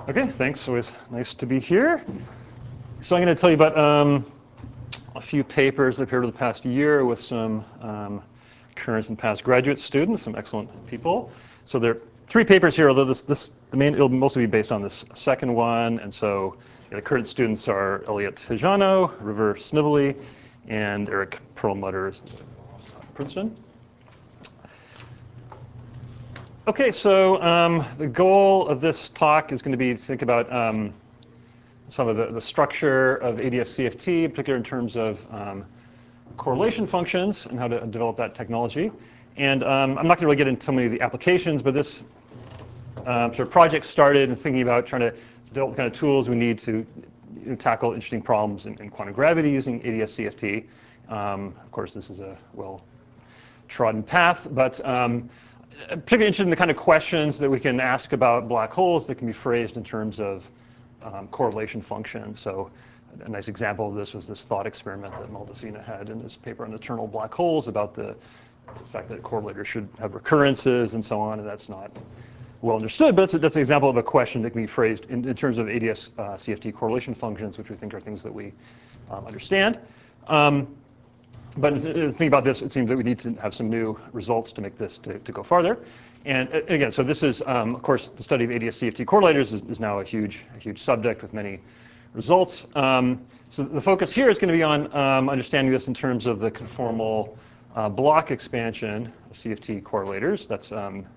Okay, thanks. Always nice to be here. So I'm going to tell you about a few papers that appeared over the past year with some current and past graduate students, some excellent people. So there are three papers here, although it'll mostly be based on this second one. And so the current students are Elliot Hijano, River Snively, and Eric Perlmutter, Princeton. Okay, so the goal of this talk is going to be to think about some of the structure of ADS-CFT, in particular in terms of correlation functions and how to develop that technology. And I'm not going to really get into so many of the applications, but this sort of project started and thinking about trying to develop the kind of tools we need to tackle interesting problems in quantum gravity using ADS-CFT. Of course, this is a well-trodden path, but I'm particularly interested in the kind of questions that we can ask about black holes that can be phrased in terms of correlation functions. So a nice example of this was this thought experiment that Maldacena had in his paper on eternal black holes about the fact that correlators should have recurrences and so on, and that's not well understood, but that's an example of a question that can be phrased in terms of ADS-CFT correlation functions, which we think are things that we understand. But thinking about this, it seems that we need to have some new results to make this to go farther. And again, so this is, of course, the study of ADS-CFT correlators is now a huge subject with many results. So the focus here is going to be on understanding this in terms of the conformal block expansion of CFT correlators. That's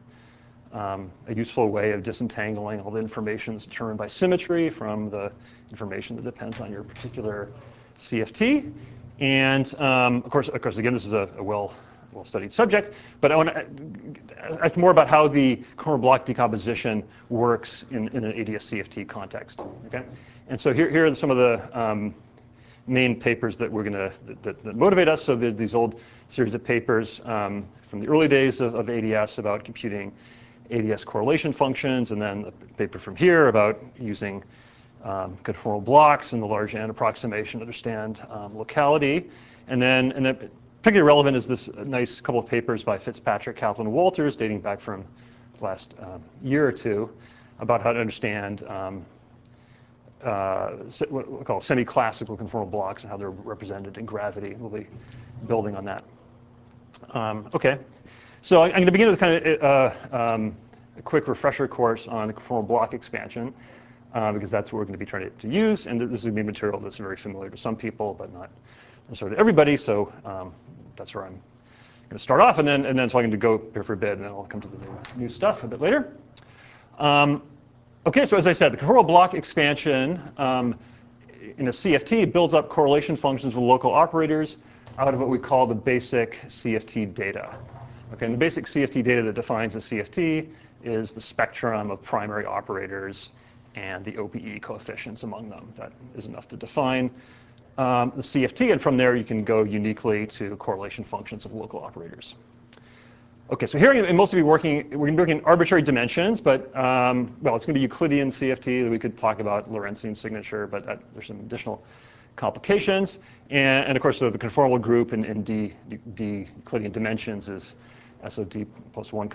a useful way of disentangling all the information that's determined by symmetry from the information that depends on your particular CFT. And of course, again, this is a well-studied subject, but I want to ask more about how the conformal block decomposition works in an ADS-CFT context. Okay, and so here are some of the main papers that we're going that motivate us. So there's these old series of papers from the early days of ADS about computing ADS correlation functions, and then a paper from here about using conformal blocks and the large N approximation to understand locality. And then particularly relevant is this nice couple of papers by Fitzpatrick, Kaplan, and Walters dating back from the last year or two about how to understand what we call semi-classical conformal blocks and how they're represented in gravity. We'll be building on that. Okay, so I'm going to begin with kind of a quick refresher course on the conformal block expansion. Because that's what we're going to be trying to use. And this is going to be material that's very familiar to some people, but not necessarily to everybody. So that's where I'm going to start off. And then so I'm going to go here for a bit, and then I'll come to the new stuff a bit later. OK, so as I said, the conformal block expansion in a CFT builds up correlation functions with local operators out of what we call the basic CFT data. OK, and the basic CFT data that defines a CFT is the spectrum of primary operators and the OPE coefficients among them. That is enough to define the CFT, and from there you can go uniquely to correlation functions of local operators. Okay, so here we're going to be working arbitrary dimensions, but well, it's going to be Euclidean CFT. We could talk about Lorentzian signature, but there's some additional complications. And of course, so the conformal group in D Euclidean dimensions is SOD plus 1,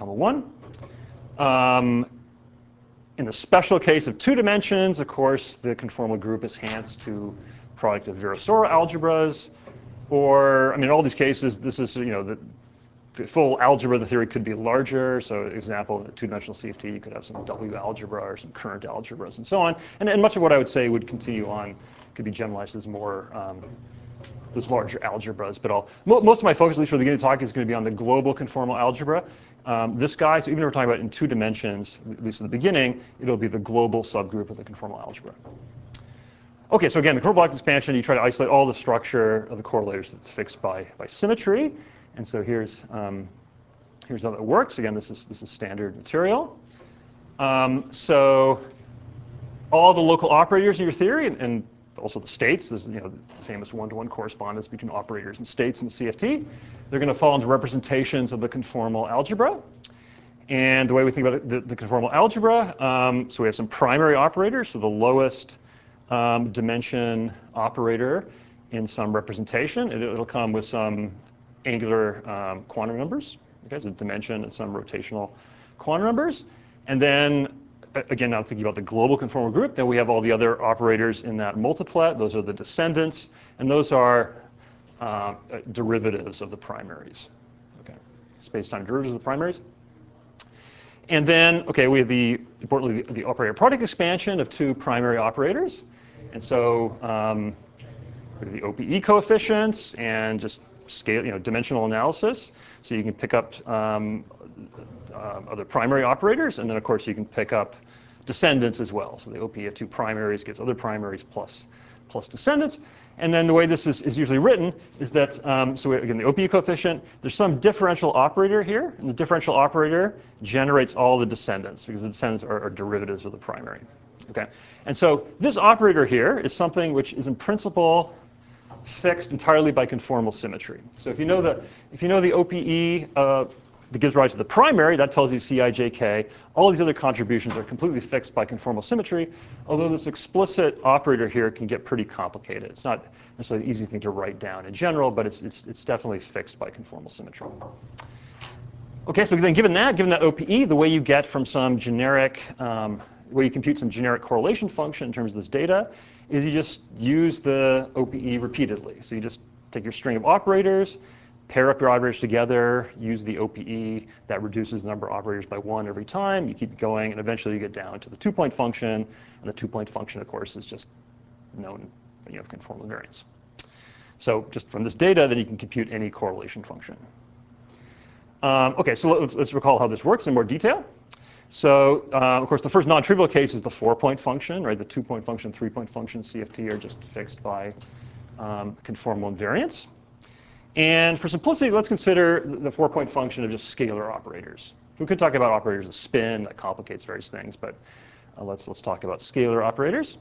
1. In the special case of 2 dimensions, of course, the conformal group is enhanced to product of Virasoro algebras. Or, I mean, in all these cases, this is, the full algebra of the theory could be larger. So, example, in a 2-dimensional CFT, you could have some W algebra or some current algebras and so on. And much of what I would say would continue on, could be generalized as more those larger algebras. But most of my focus, at least for the beginning of the talk, is going to be on the global conformal algebra. This guy, so even if we're talking about in 2 dimensions, at least in the beginning, it'll be the global subgroup of the conformal algebra. Okay, so again, the conformal block expansion, you try to isolate all the structure of the correlators that's fixed by symmetry. And so here's how that works. Again, this is standard material. So all the local operators in your theory, and also the states, there's the famous one-to-one correspondence between operators and states in the CFT. They're going to fall into representations of the conformal algebra. And the way we think about the conformal algebra, so we have some primary operators, so the lowest dimension operator in some representation. It'll come with some angular quantum numbers, okay, so dimension and some rotational quantum numbers. And then again, now thinking about the global conformal group, then we have all the other operators in that multiplet. Those are the descendants, and those are derivatives of the primaries. Okay, space-time derivatives of the primaries. And then, okay, we have importantly, the operator product expansion of two primary operators. And so we have the OPE coefficients and just scale, dimensional analysis. So you can pick up other primary operators, and then of course you can pick up descendants as well. So the OPE of two primaries gives other primaries plus descendants. And then the way this is usually written is that, again, the OPE coefficient, there's some differential operator here, and the differential operator generates all the descendants, because the descendants are derivatives of the primary. Okay? And so this operator here is something which is in principle fixed entirely by conformal symmetry. So if you know the OPE that gives rise to the primary, that tells you Cij, all these other contributions are completely fixed by conformal symmetry, although this explicit operator here can get pretty complicated. It's not necessarily an easy thing to write down in general, but it's definitely fixed by conformal symmetry. Okay, so then given that OPE, the way you get from some generic, way you compute some generic correlation function in terms of this data, is you just use the OPE repeatedly. So you just take your string of operators, pair up your operators together, use the OPE that reduces the number of operators by 1 every time. You keep going, and eventually you get down to the 2-point function. And the 2-point function, of course, is just known conformal invariance. So just from this data, then you can compute any correlation function. Okay, so let's recall how this works in more detail. So of course, the first non-trivial case is the 4-point function, right? The 2-point function, 3-point function, CFT are just fixed by conformal invariance. And for simplicity, let's consider the 4-point function of just scalar operators. We could talk about operators of spin, that complicates various things, but let's talk about scalar operators.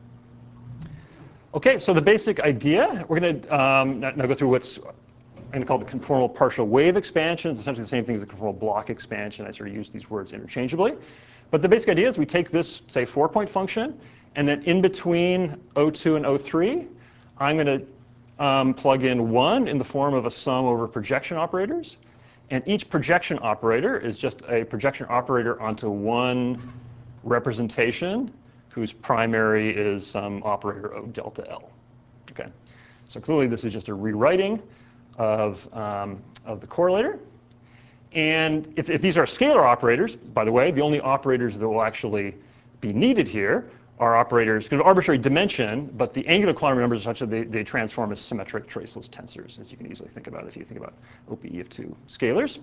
Okay, so the basic idea, we're going to now go through what's I'm going to call the conformal partial wave expansion. It's essentially the same thing as the conformal block expansion. I sort of use these words interchangeably. But the basic idea is we take this, say, 4-point function, and then in between O2 and O3, I'm going to plug in 1 in the form of a sum over projection operators. And each projection operator is just a projection operator onto one representation whose primary is some operator O delta L. Okay. So clearly this is just a rewriting of the correlator. And if these are scalar operators, by the way, the only operators that will actually be needed here are operators of arbitrary dimension, but the angular quantum numbers are such that they transform as symmetric traceless tensors, as you can easily think about if you think about OPE of two scalars.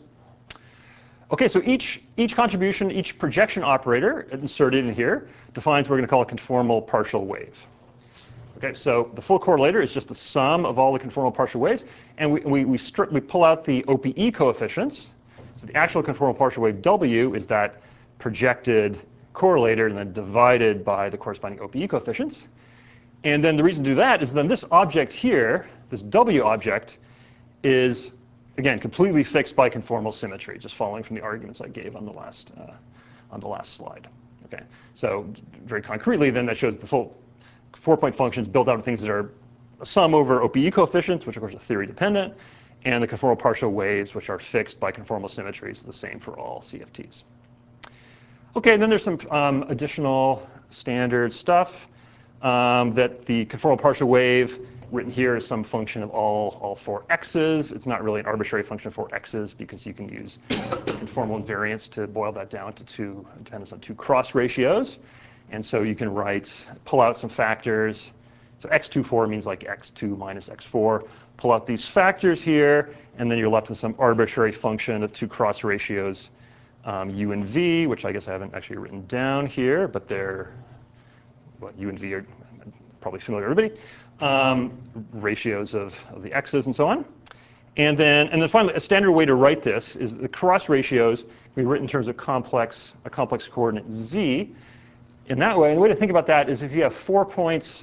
Okay, so each contribution, each projection operator inserted in here defines what we're going to call a conformal partial wave. Okay, so the full correlator is just the sum of all the conformal partial waves, and we pull out the OPE coefficients. So the actual conformal partial wave W is that projected correlator and then divided by the corresponding OPE coefficients. And then the reason to do that is then this object here, this W object, is, again, completely fixed by conformal symmetry, just following from the arguments I gave on the last slide. Okay, so very concretely, then that shows the full 4-point function is built out of things that are a sum over OPE coefficients, which of course are theory dependent, and the conformal partial waves, which are fixed by conformal symmetries, the same for all CFTs. Okay, and then there's some additional standard stuff that the conformal partial wave written here is some function of all 4 x's. It's not really an arbitrary function of 4 x's because you can use conformal invariance to boil that down to dependence on 2 cross ratios. And so you can pull out some factors. So x24 means like x2 minus x4. Pull out these factors here, and then you're left with some arbitrary function of 2 cross ratios, u and v, which I guess I haven't actually written down here, but they're, u and v are probably familiar to everybody, ratios of the x's and so on. And then finally, a standard way to write this is the cross ratios can be written in terms of a complex coordinate z. In that way, and the way to think about that is if you have 4 points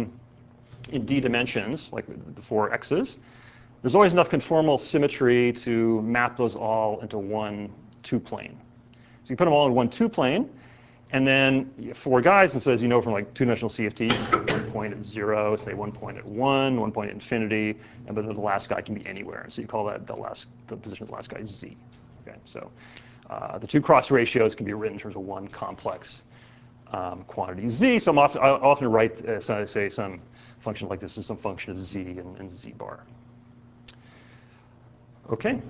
in d dimensions, like the 4 x's, there's always enough conformal symmetry to map those all into one 2-plane. So you put them all in one 2-plane, and then you have 4 guys, and so as you know from like 2-dimensional CFT, you can put 1 point at 0, say 1 point at 1, 1 point at infinity, and but then the last guy can be anywhere. And so you call that the position of the last guy z. Okay, so the 2 cross ratios can be written in terms of one complex quantity z. So I'll often write, so I say some function like this is some function of z and z bar. Okay.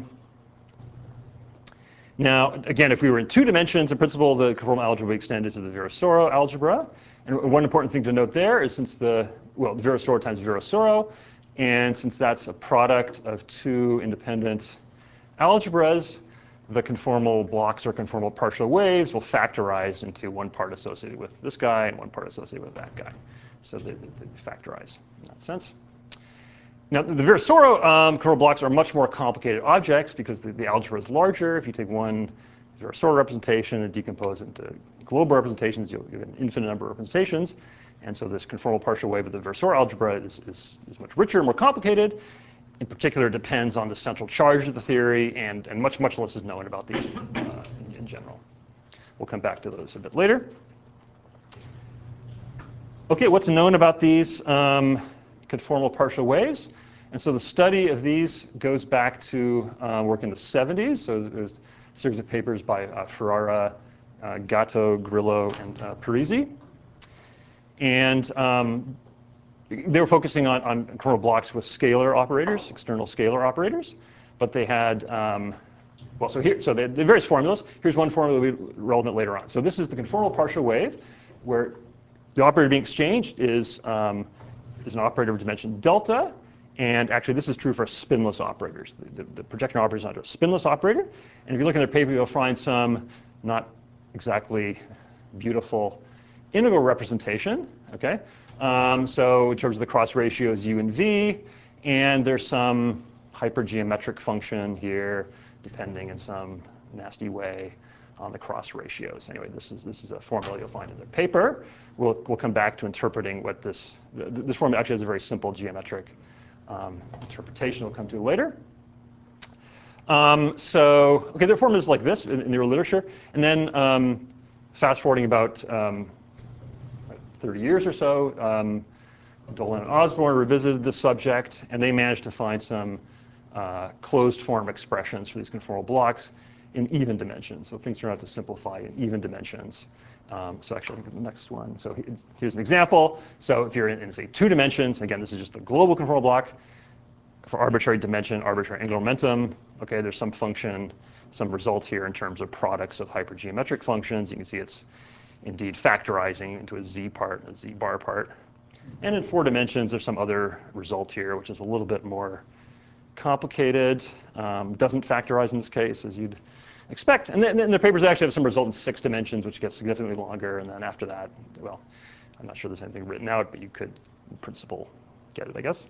Now, again, if we were in 2 dimensions, in principle, the conformal algebra would be extended to the Virasoro algebra. And one important thing to note there is since Virasoro times Virasoro, and since that's a product of 2 independent algebras, the conformal blocks or conformal partial waves will factorize into one part associated with this guy and one part associated with that guy. So they factorize in that sense. Now, the Virasoro conformal blocks are much more complicated objects because the algebra is larger. If you take one Virasoro representation and decompose it into global representations, you'll get an infinite number of representations. And so this conformal partial wave of the Virasoro algebra is much richer and more complicated. In particular, it depends on the central charge of the theory, and much less is known about these in general. We'll come back to those a bit later. Okay, what's known about these conformal partial waves? And so the study of these goes back to work in the 70s. So there's a series of papers by Ferrara, Gatto, Grillo, and Parisi. And they were focusing on conformal blocks with scalar operators, external scalar operators. But they had, so they had various formulas. Here's one formula that will be relevant later on. So this is the conformal partial wave, where the operator being exchanged is an operator of dimension delta. And actually, this is true for spinless operators. The projection operator is not a spinless operator. And if you look in their paper, you'll find some not exactly beautiful integral representation. Okay, so in terms of the cross ratios u and v, and there's some hypergeometric function here, depending in some nasty way on the cross ratios. Anyway, this is a formula you'll find in their paper. We'll come back to interpreting what this formula actually has a very simple geometric interpretation we'll come to later. Okay, their formula is like this in the literature. And then fast forwarding about 30 years or so, Dolan and Osborne revisited this subject, and they managed to find some closed form expressions for these conformal blocks in even dimensions. So things turn out to simplify in even dimensions. So actually, look at the next one. So here's an example. So if you're in say 2 dimensions, again, this is just the global conformal block for arbitrary dimension, arbitrary angular momentum. Okay, there's some function, some result here in terms of products of hypergeometric functions. You can see it's indeed factorizing into a z part, a z bar part. And in 4 dimensions, there's some other result here, which is a little bit more complicated. Doesn't factorize in this case, as you'd expect. And then the papers actually have some result in 6 dimensions, which gets significantly longer. And then after that, well, I'm not sure there's anything written out, but you could, in principle, get it, I guess.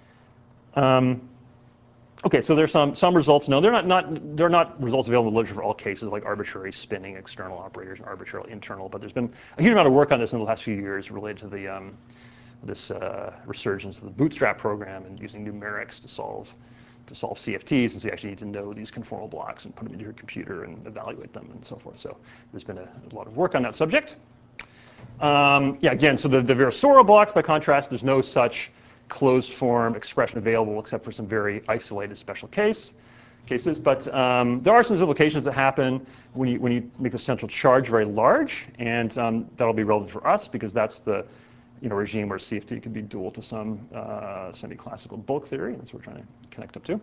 Okay, so there's some results. No, they're not results available in the literature for all cases, like arbitrary spinning external operators and arbitrary internal. But there's been a huge amount of work on this in the last few years related to the this resurgence of the Bootstrap program and using numerics to solve CFTs, since you actually need to know these conformal blocks and put them into your computer and evaluate them and so forth. So there's been a lot of work on that subject. Yeah, again, so the Virasoro blocks, by contrast, there's no such closed form expression available except for some very isolated special cases. But there are some implications that happen when you make the central charge very large, and that'll be relevant for us because that's the regime where CFT can be dual to some semi-classical bulk theory. That's what we're trying to connect up to.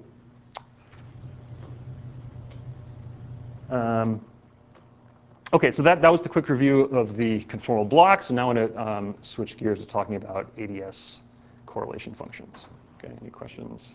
Okay, so that was the quick review of the conformal blocks, and now I'm going to switch gears to talking about ADS correlation functions. Okay, any questions?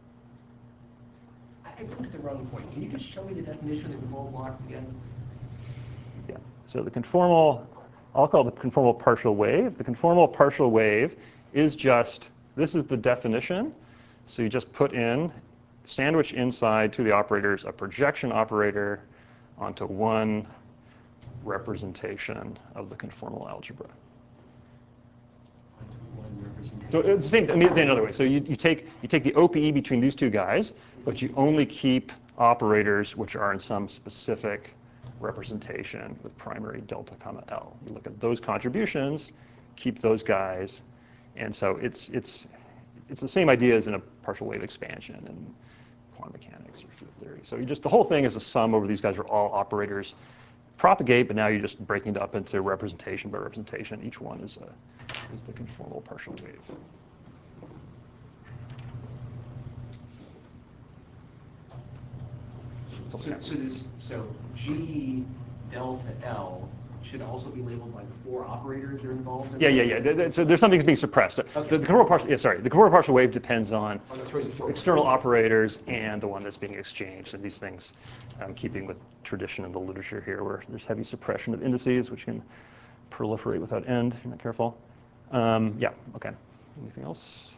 I put the wrong point. Can you just show me the definition of the conformal block again? Yeah, so the conformal, I'll call it the conformal partial wave. The conformal partial wave is just, this is the definition. So you just put in, sandwich inside to the operators, a projection operator onto one representation of the conformal algebra. So it's the same, let me say another way. So you take the OPE between these two guys, but you only keep operators which are in some specific representation with primary delta comma L. You look at those contributions, keep those guys, and so it's the same idea as in a partial wave expansion in quantum mechanics or field theory. So the whole thing is a sum over these guys are all operators propagate, but now you're just breaking it up into representation by representation. Each one is the conformal partial wave. So G delta L should also be labeled by the 4 operators that are involved in Yeah. So there's something that's being suppressed. Okay. The conformal partial wave depends on external operators and the one that's being exchanged. And these things, keeping with tradition in the literature here, where there's heavy suppression of indices, which can proliferate without end if you're not careful. Yeah, okay. Anything else?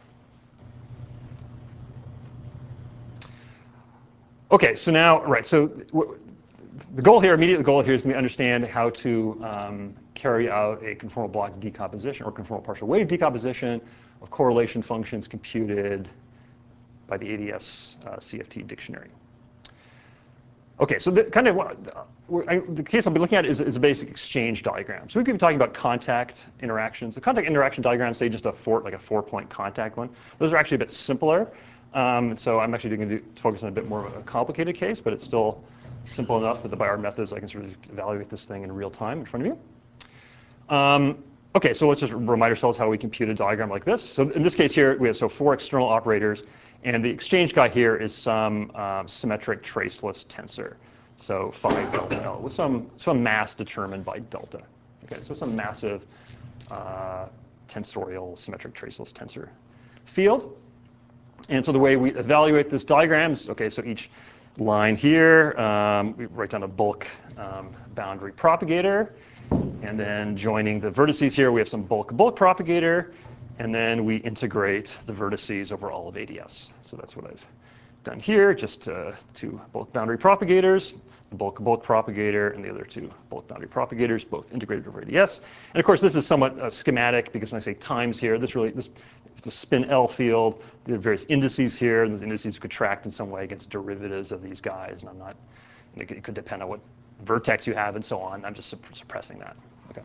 Okay, so now, right, so the goal here, immediate goal here is to understand how to carry out a conformal block decomposition or conformal partial wave decomposition of correlation functions computed by the ADS CFT dictionary. Okay, so the case I'll be looking at is a basic exchange diagram. So we could be talking about contact interactions. The contact interaction diagram, say just like a 4-point contact one. Those are actually a bit simpler. So I'm actually going to focus on a bit more of a complicated case, but it's still simple enough that by our methods I can sort of evaluate this thing in real time in front of you. Okay, so let's just remind ourselves how we compute a diagram like this. So in this case here, we have 4 external operators, and the exchange guy here is some symmetric traceless tensor. So phi delta L with some mass determined by delta. Okay, so some massive tensorial symmetric traceless tensor field. And so the way we evaluate this diagram is, okay, so each line here, we write down a bulk boundary propagator. And then joining the vertices here, we have some bulk propagator. And then we integrate the vertices over all of ADS. So that's what I've done here, just 2 bulk boundary propagators, the bulk propagator and the other 2 bulk boundary propagators, both integrated over ADS. And of course, this is somewhat schematic because when I say times here, it's a spin L field. There are various indices here, and those indices could tract in some way against derivatives of these guys. And it could depend on what vertex you have and so on. I'm just suppressing that. Okay.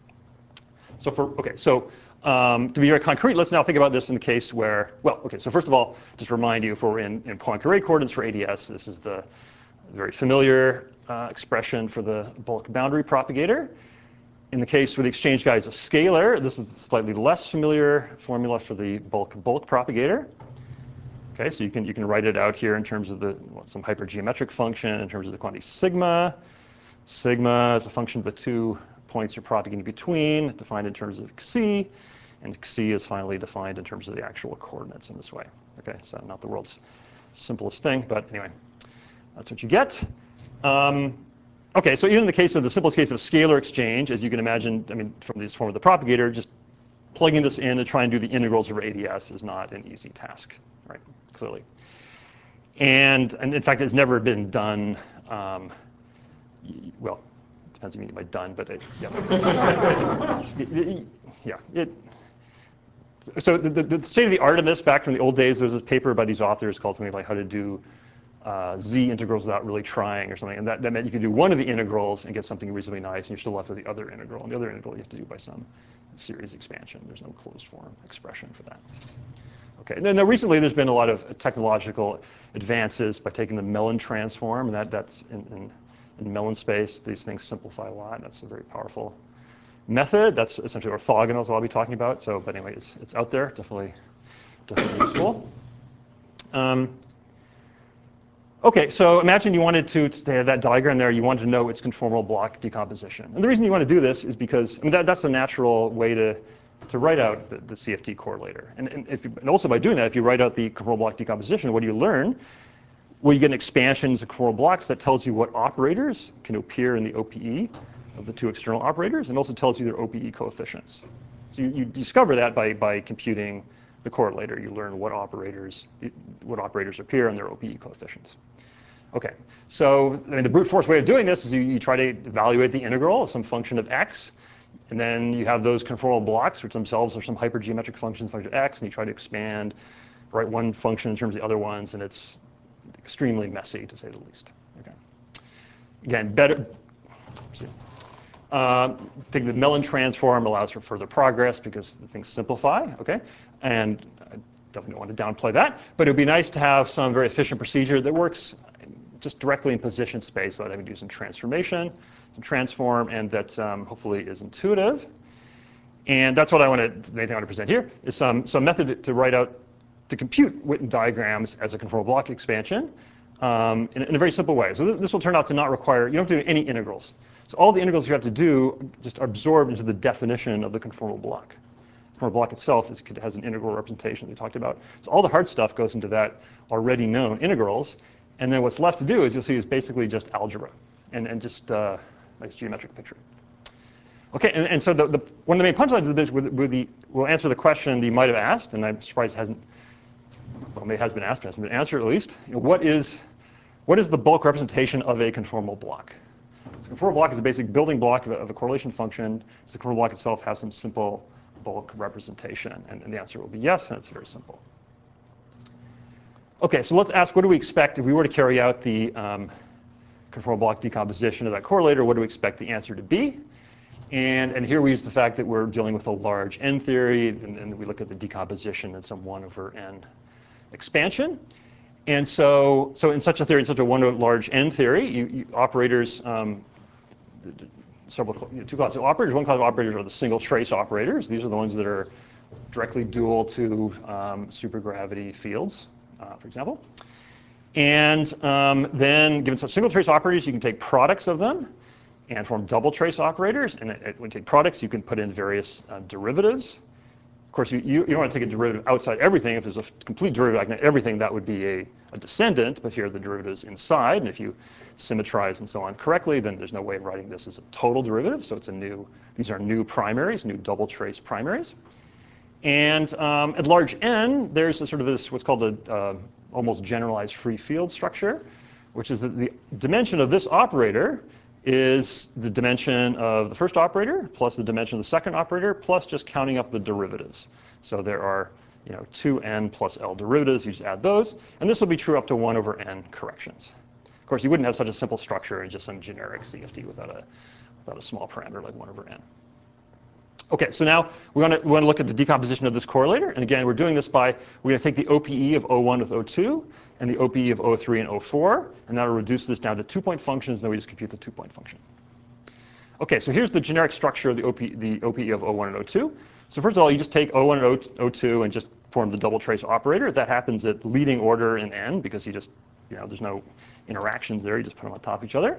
So to be very concrete, let's now think about this in the case where, well, okay, so first of all, just remind you if we're in Poincare coordinates for ADS, this is the very familiar expression for the bulk boundary propagator. In the case where the exchange guy is a scalar, this is a slightly less familiar formula for the bulk propagator. Okay, so you can write it out here in terms of some hypergeometric function in terms of the quantity sigma. Sigma is a function of the 2 points you're propagating between, defined in terms of xi, and xi is finally defined in terms of the actual coordinates in this way. Okay, so not the world's simplest thing, but anyway, that's what you get. Okay, so even in the case of the simplest case of scalar exchange, as you can imagine, I mean, from this form of the propagator, just plugging this in and trying to do the integrals over ADS is not an easy task, right? Clearly. And in fact, it's never been done. Well, it depends what you mean by done, but so the state of the art of this, back from the old days, there was this paper by these authors called something like how to do z integrals without really trying or something. And that meant you could do one of the integrals and get something reasonably nice, and you're still left with the other integral. And the other integral you have to do by some series expansion. There's no closed form expression for that. Okay, now recently there's been a lot of technological advances by taking the Mellin transform, and that's in Mellin space. These things simplify a lot. That's a very powerful method. That's essentially orthogonal is what I'll be talking about. So, but anyway, it's out there, definitely useful. Okay, so imagine you wanted to have that diagram there. You wanted to know its conformal block decomposition. And the reason you want to do this is because that's a natural way to write out the CFT correlator. And also by doing that, if you write out the conformal block decomposition, what do you learn? Well, you get an expansion of conformal blocks that tells you what operators can appear in the OPE of the 2 external operators, and also tells you their OPE coefficients. So you discover that by computing the correlator. You learn what operators appear and their OPE coefficients. Okay, so the brute force way of doing this is you try to evaluate the integral of some function of x, and then you have those conformal blocks, which themselves are some hypergeometric functions, function of x, and you try to expand, write one function in terms of the other ones, and it's extremely messy, to say the least. Okay. Again, taking the Mellin transform allows for further progress because the things simplify. Okay, and I definitely don't want to downplay that, but it would be nice to have some very efficient procedure that works just directly in position space without having to do some transformation. transform, and that hopefully is intuitive. And that's what I want to, the main thing I want to present here is some method to write out, to compute Witten diagrams as a conformal block expansion in a very simple way. So this will turn out to not require, you don't have to do any integrals. So all the integrals you have to do just are absorbed into the definition of the conformal block. The conformal block itself has an integral representation we talked about. So all the hard stuff goes into that already known integrals. And then what's left to do, as you'll see, is basically just algebra and just nice geometric picture. Okay, and so one of the main punchlines of this will answer the question that you might have asked, and I'm surprised it hasn't, well, maybe it has been asked, but hasn't been answered at least. You know, what is the bulk representation of a conformal block? So a conformal block is a basic building block of a correlation function. Does the conformal block itself have some simple bulk representation? And the answer will be yes, and it's very simple. Okay, so let's ask, what do we expect if we were to carry out the conformal block decomposition of that correlator? What do we expect the answer to be? And here we use the fact that we're dealing with a large n theory, and we look at the decomposition in some 1 over n expansion. And so in such a theory, in such a 1 to large n theory, operators, two classes of operators. One class of operators are the single trace operators. These are the ones that are directly dual to supergravity fields, for example. And then, given such single trace operators, you can take products of them and form double trace operators. And when you take products, you can put in various derivatives. Of course, you don't want to take a derivative outside everything. If there's a complete derivative like everything, that would be a descendant. But here the derivative is inside. And if you symmetrize and so on correctly, then there's no way of writing this as a total derivative. So it's these are new primaries, new double trace primaries. And at large n, there's a sort of this what's called a almost generalized free field structure, which is that the dimension of this operator is the dimension of the first operator plus the dimension of the second operator plus just counting up the derivatives. So there are 2n plus L derivatives. You just add those. And this will be true up to 1 over n corrections. Of course, you wouldn't have such a simple structure in just some generic CFD without a small parameter like 1 over n. OK, so now we want to look at the decomposition of this correlator. And again, we're doing this we're going to take the OPE of O1 with O2 and the OPE of O3 and O4. And that'll reduce this down to 2-point functions. Then we just compute the 2-point function. OK, so here's the generic structure of the OPE of O1 and O2. So first of all, you just take O1 and O2 and just form the double trace operator. That happens at leading order in n because there's no interactions there. You just put them on top of each other.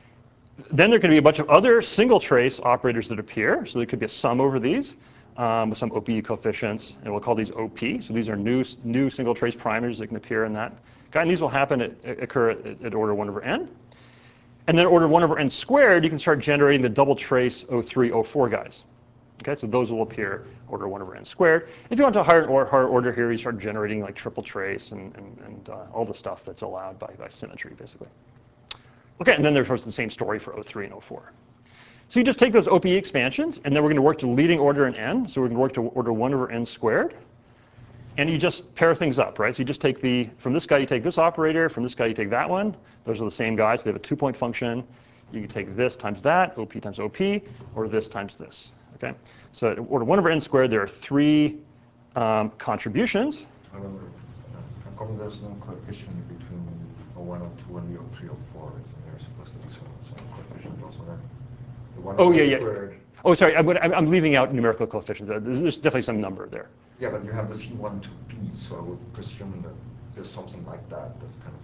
Then there can be a bunch of other single trace operators that appear. So there could be a sum over these with some OPE coefficients, and we'll call these OP. So these are new single trace primers that can appear in that guy. And these will occur at order 1 over n. And then at order 1 over n squared, you can start generating the double trace O3, O4 guys. Okay, so those will appear order 1 over n squared. If you want to higher order here, you start generating like triple trace and all the stuff that's allowed by symmetry, basically. OK, and then there's, of course, the same story for O3 and O4. So you just take those OPE expansions, and then we're going to work to leading order in n. So we're going to work to order 1 over n squared. And you just pair things up, right? So you just take from this guy, you take this operator. From this guy, you take that one. Those are the same guys. They have a 2-point function. You can take this times that, OP times OP, or this times this. OK? So at order 1 over n squared, there are 3 contributions. However, how come there's no coefficient between O1, O2, and the O3, O4? Isn't there supposed to be some coefficient also there? The 1 Oh, over yeah, squared. yeah. Oh, sorry, I'm leaving out numerical coefficients. There's definitely some number there. Yeah, but you have the C1 to P, so I would presume that there's something like that that's kind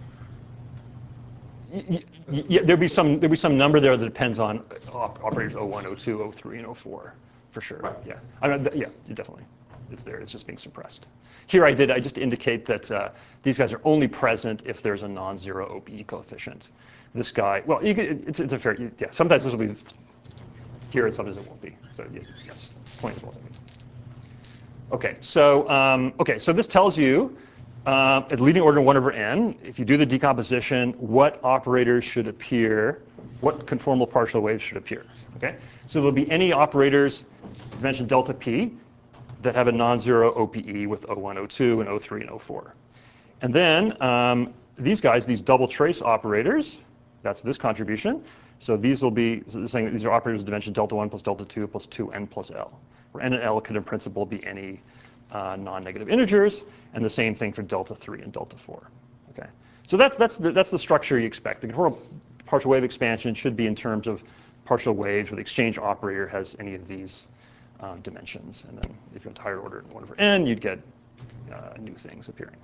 of... Yeah, there'd be some number there that depends on operators O1, O2, O3, and O4, for sure. Right. Yeah, yeah, definitely. It's there. It's just being suppressed. Here I just indicate that these guys are only present if there's a non-zero OPE coefficient. This guy, well, it's a fair, yeah. Sometimes this will be here, and sometimes it won't be. So yes, point as well as I mean. OK, so this tells you at leading order 1 over n, if you do the decomposition, what operators should appear, what conformal partial waves should appear. Okay, so there'll be any operators, dimension delta p, that have a non-zero OPE with O1, O2, and O3, and O4. And then these guys, these double trace operators, that's this contribution. So these will be saying that these are operators of dimension delta 1 plus delta 2 plus 2n plus L, where n and L could in principle be any non-negative integers, and the same thing for delta 3 and delta 4. Okay, so that's the structure you expect. The conformal partial wave expansion should be in terms of partial waves where the exchange operator has any of these dimensions. And then if you went to higher order 1 over n, you'd get new things appearing.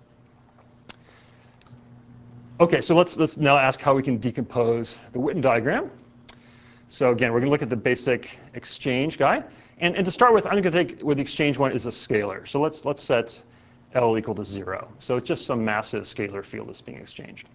OK, so let's now ask how we can decompose the Witten diagram. So again, we're going to look at the basic exchange guy. And to start with, I'm going to take where the exchange one is a scalar. So let's set L equal to 0. So it's just some massive scalar field that's being exchanged.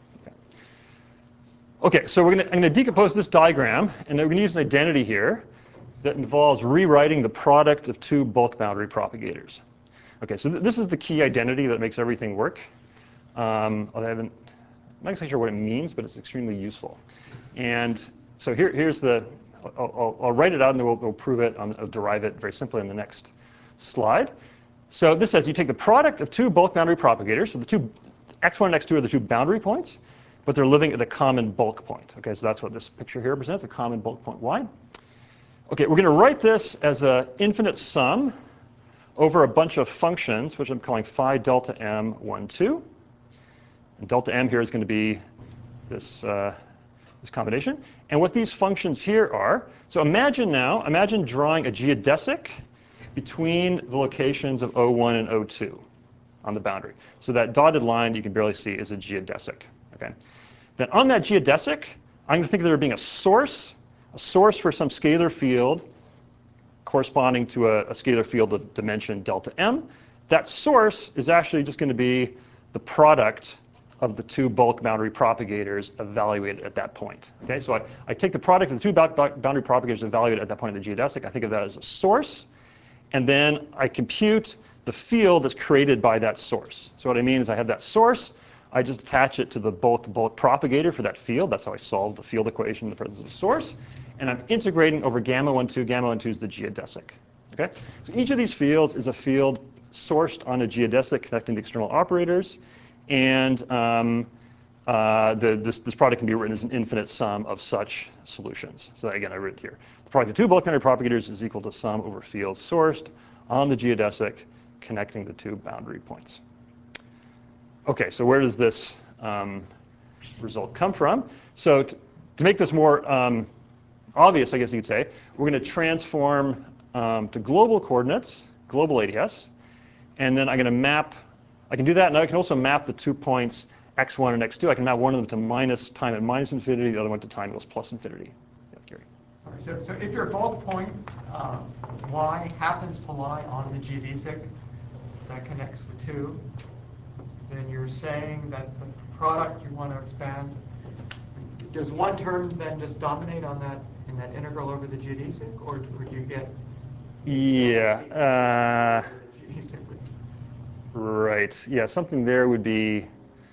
OK, so I'm going to decompose this diagram. And we're going to use an identity here that involves rewriting the product of two bulk boundary propagators. OK, so this is the key identity that makes everything work. I'm not exactly sure what it means, but it's extremely useful. And so here's the, I'll write it out and then we'll prove it, I'll derive it very simply in the next slide. So this says you take the product of two bulk boundary propagators, so the two, x1 and x2 are the two boundary points, but they're living at a common bulk point. Okay, so that's what this picture here represents, a common bulk point y. Okay, we're going to write this as an infinite sum over a bunch of functions, which I'm calling phi delta m 1, 2. And delta m here is going to be this, this combination. And what these functions here are, so imagine drawing a geodesic between the locations of O1 and O2 on the boundary. So that dotted line you can barely see is a geodesic. Okay. Then on that geodesic, I'm going to think of there being a source for some scalar field corresponding to a scalar field of dimension delta m. That source is actually just going to be the product of the two bulk boundary propagators evaluated at that point. Okay, so I take the product of the two boundary propagators evaluated at that point in the geodesic. I think of that as a source. And then I compute the field that's created by that source. So what I mean is I have that source. I just attach it to the bulk propagator for that field. That's how I solve the field equation in the presence of the source. And I'm integrating over gamma 1, 2. Gamma 1, 2 is the geodesic. Okay? So each of these fields is a field sourced on a geodesic connecting the external operators. And this product can be written as an infinite sum of such solutions. So again, I wrote here. The product of two bulk boundary propagators is equal to sum over fields sourced on the geodesic connecting the two boundary points. OK, so where does this result come from? So to make this more obvious, I guess you could say, we're going to transform to global coordinates, global ADS. And then I'm going to map. I can do that, and I can also map the 2 points x1 and x2. I can map one of them to minus time at minus infinity, the other one to time equals plus infinity. Yeah, Gary. So if your bulk point y happens to lie on the geodesic that connects the two, then you're saying that the product you want to expand, does one term then just dominate on that in that integral over the geodesic, or would you get? Yeah. Right. Yeah, something there would be,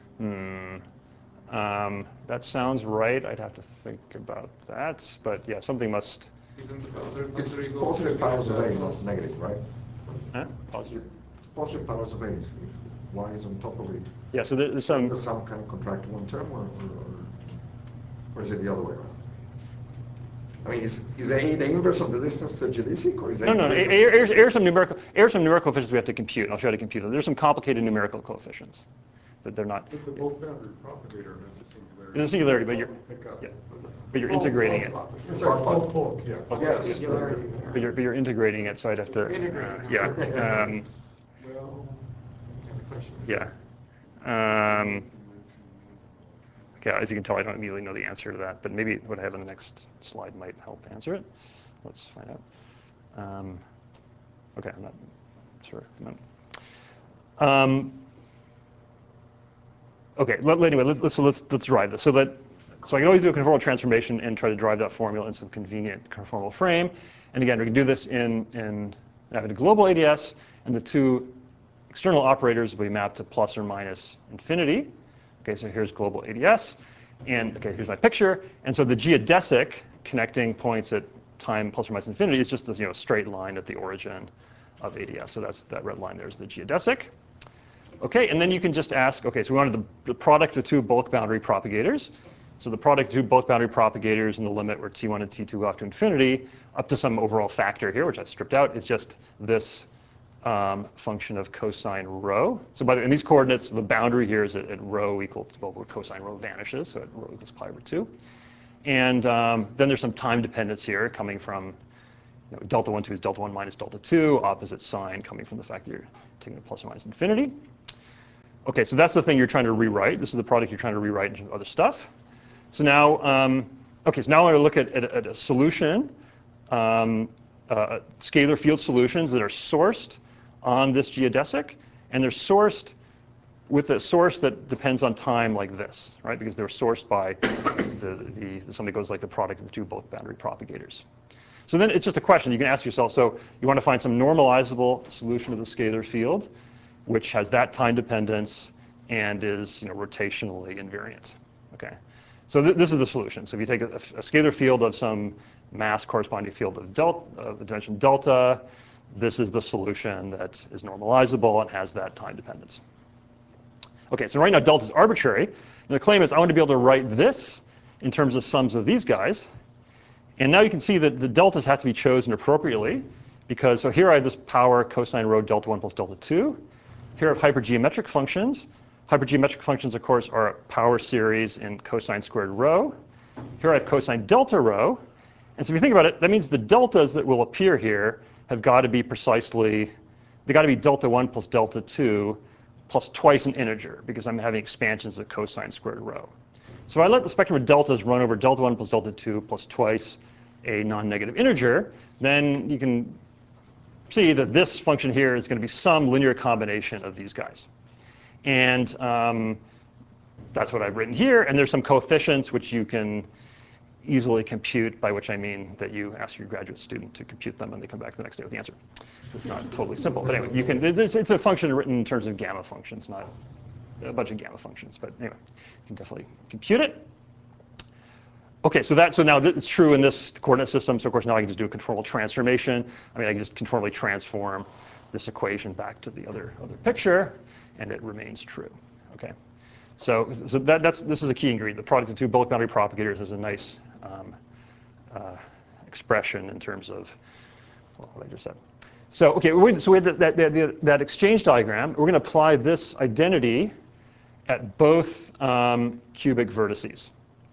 that sounds right. I'd have to think about that. But yeah, something must. It's positive powers of A, not negative, right? Huh? Positive. It's positive powers of A if y is on top of it. Yeah, so there's some. Does the sum kind of contract to one term, or is it the other way around? I mean, is A the inverse of the distance to the geodesic, or is A? No. Here's some numerical coefficients we have to compute. I'll show you how to compute them. There's some complicated numerical coefficients that they're not. But the bulk boundary propagator has a singularity. There's a singularity, but you're integrating it. Sorry, bulk, yeah. Yes. But you're integrating it, so I'd have to. Yeah. Well, Yeah. Okay, as you can tell, I don't immediately know the answer to that, but maybe what I have on the next slide might help answer it. Let's find out. Okay, I'm not sure. Okay, anyway, let's drive this. So I can always do a conformal transformation and try to drive that formula in some convenient conformal frame. And again, we can do this in having a global ADS, and the two external operators will be mapped to plus or minus infinity. Okay, so here's global ADS, and okay, here's my picture. And so the geodesic connecting points at time plus or minus infinity is just this straight line at the origin of ADS. So that's that red line there is the geodesic. Okay, and then you can just ask, okay, so we wanted the product of two bulk boundary propagators. So the product of two bulk boundary propagators in the limit where t1 and t2 go off to infinity, up to some overall factor here, which I've stripped out, is just this function of cosine rho. So by the way, in these coordinates, the boundary here is at rho equal to, well, where cosine rho vanishes, so at rho equals pi over 2. And then there's some time dependence here coming from delta 1, 2 is delta 1 minus delta 2, opposite sign coming from the fact that you're taking a plus or minus infinity. OK, so that's the thing you're trying to rewrite. This is the product you're trying to rewrite into other stuff. So now, OK, so now I want to look at a solution, scalar field solutions that are sourced on this geodesic. And they're sourced with a source that depends on time like this, right? Because they're sourced by something that goes like the product of the two bulk boundary propagators. So then it's just a question you can ask yourself. So you want to find some normalizable solution of the scalar field, which has that time dependence and is rotationally invariant. Okay. So this is the solution. So if you take a scalar field of some mass corresponding field of the dimension delta, this is the solution that is normalizable and has that time dependence. Okay, so right now delta is arbitrary. And the claim is I want to be able to write this in terms of sums of these guys. And now you can see that the deltas have to be chosen appropriately. Because so here I have this power cosine rho delta 1 plus delta 2. Here I have hypergeometric functions. Hypergeometric functions, of course, are a power series in cosine squared rho. Here I have cosine delta rho. And so if you think about it, that means the deltas that will appear here have got to be precisely, they've got to be delta 1 plus delta 2 plus twice an integer, because I'm having expansions of cosine squared rho. So if I let the spectrum of deltas run over delta 1 plus delta 2 plus twice a non-negative integer, then you can see that this function here is going to be some linear combination of these guys. And that's what I've written here. And there's some coefficients which you can easily compute, by which I mean that you ask your graduate student to compute them and they come back the next day with the answer. It's not totally simple. But anyway, you can, it's a function written in terms of gamma functions, not a bunch of gamma functions. But anyway, you can definitely compute it. OK, so now it's true in this coordinate system. So of course now I can just do a conformal transformation. I mean, I can just conformally transform this equation back to the other picture, and it remains true. OK, so this is a key ingredient. The product of two bulk boundary propagators is a nice expression in terms of what I just said. So OK, so we had that exchange diagram. We're going to apply this identity at both cubic vertices.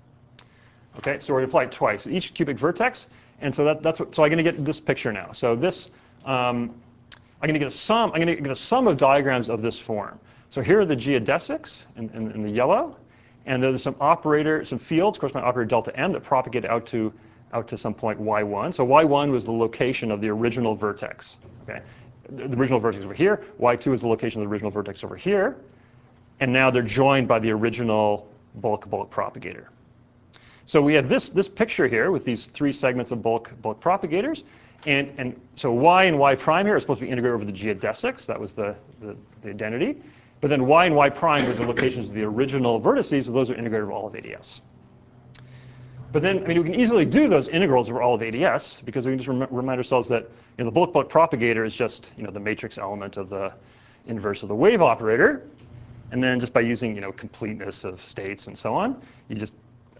Okay, so we're going to apply it twice, each cubic vertex, and so that's what. So I'm going to get this picture now. So this, I'm going to get a sum. I'm going to get a sum of diagrams of this form. So here are the geodesics in the yellow, and there's some fields, corresponding operator delta m, that propagate out to some point y1. So y1 was the location of the original vertex. Okay, the original vertex over here. Y2 is the location of the original vertex over here, and now they're joined by the original bulk propagator. So we have this picture here with these three segments of bulk propagators. And so y and y prime here are supposed to be integrated over the geodesics. That was the identity. But then y and y prime were the locations of the original vertices, so those are integrated over all of ADS. But then, I mean, we can easily do those integrals over all of ADS, because we can just remind ourselves that the bulk propagator is just the matrix element of the inverse of the wave operator. And then just by using completeness of states and so on, you just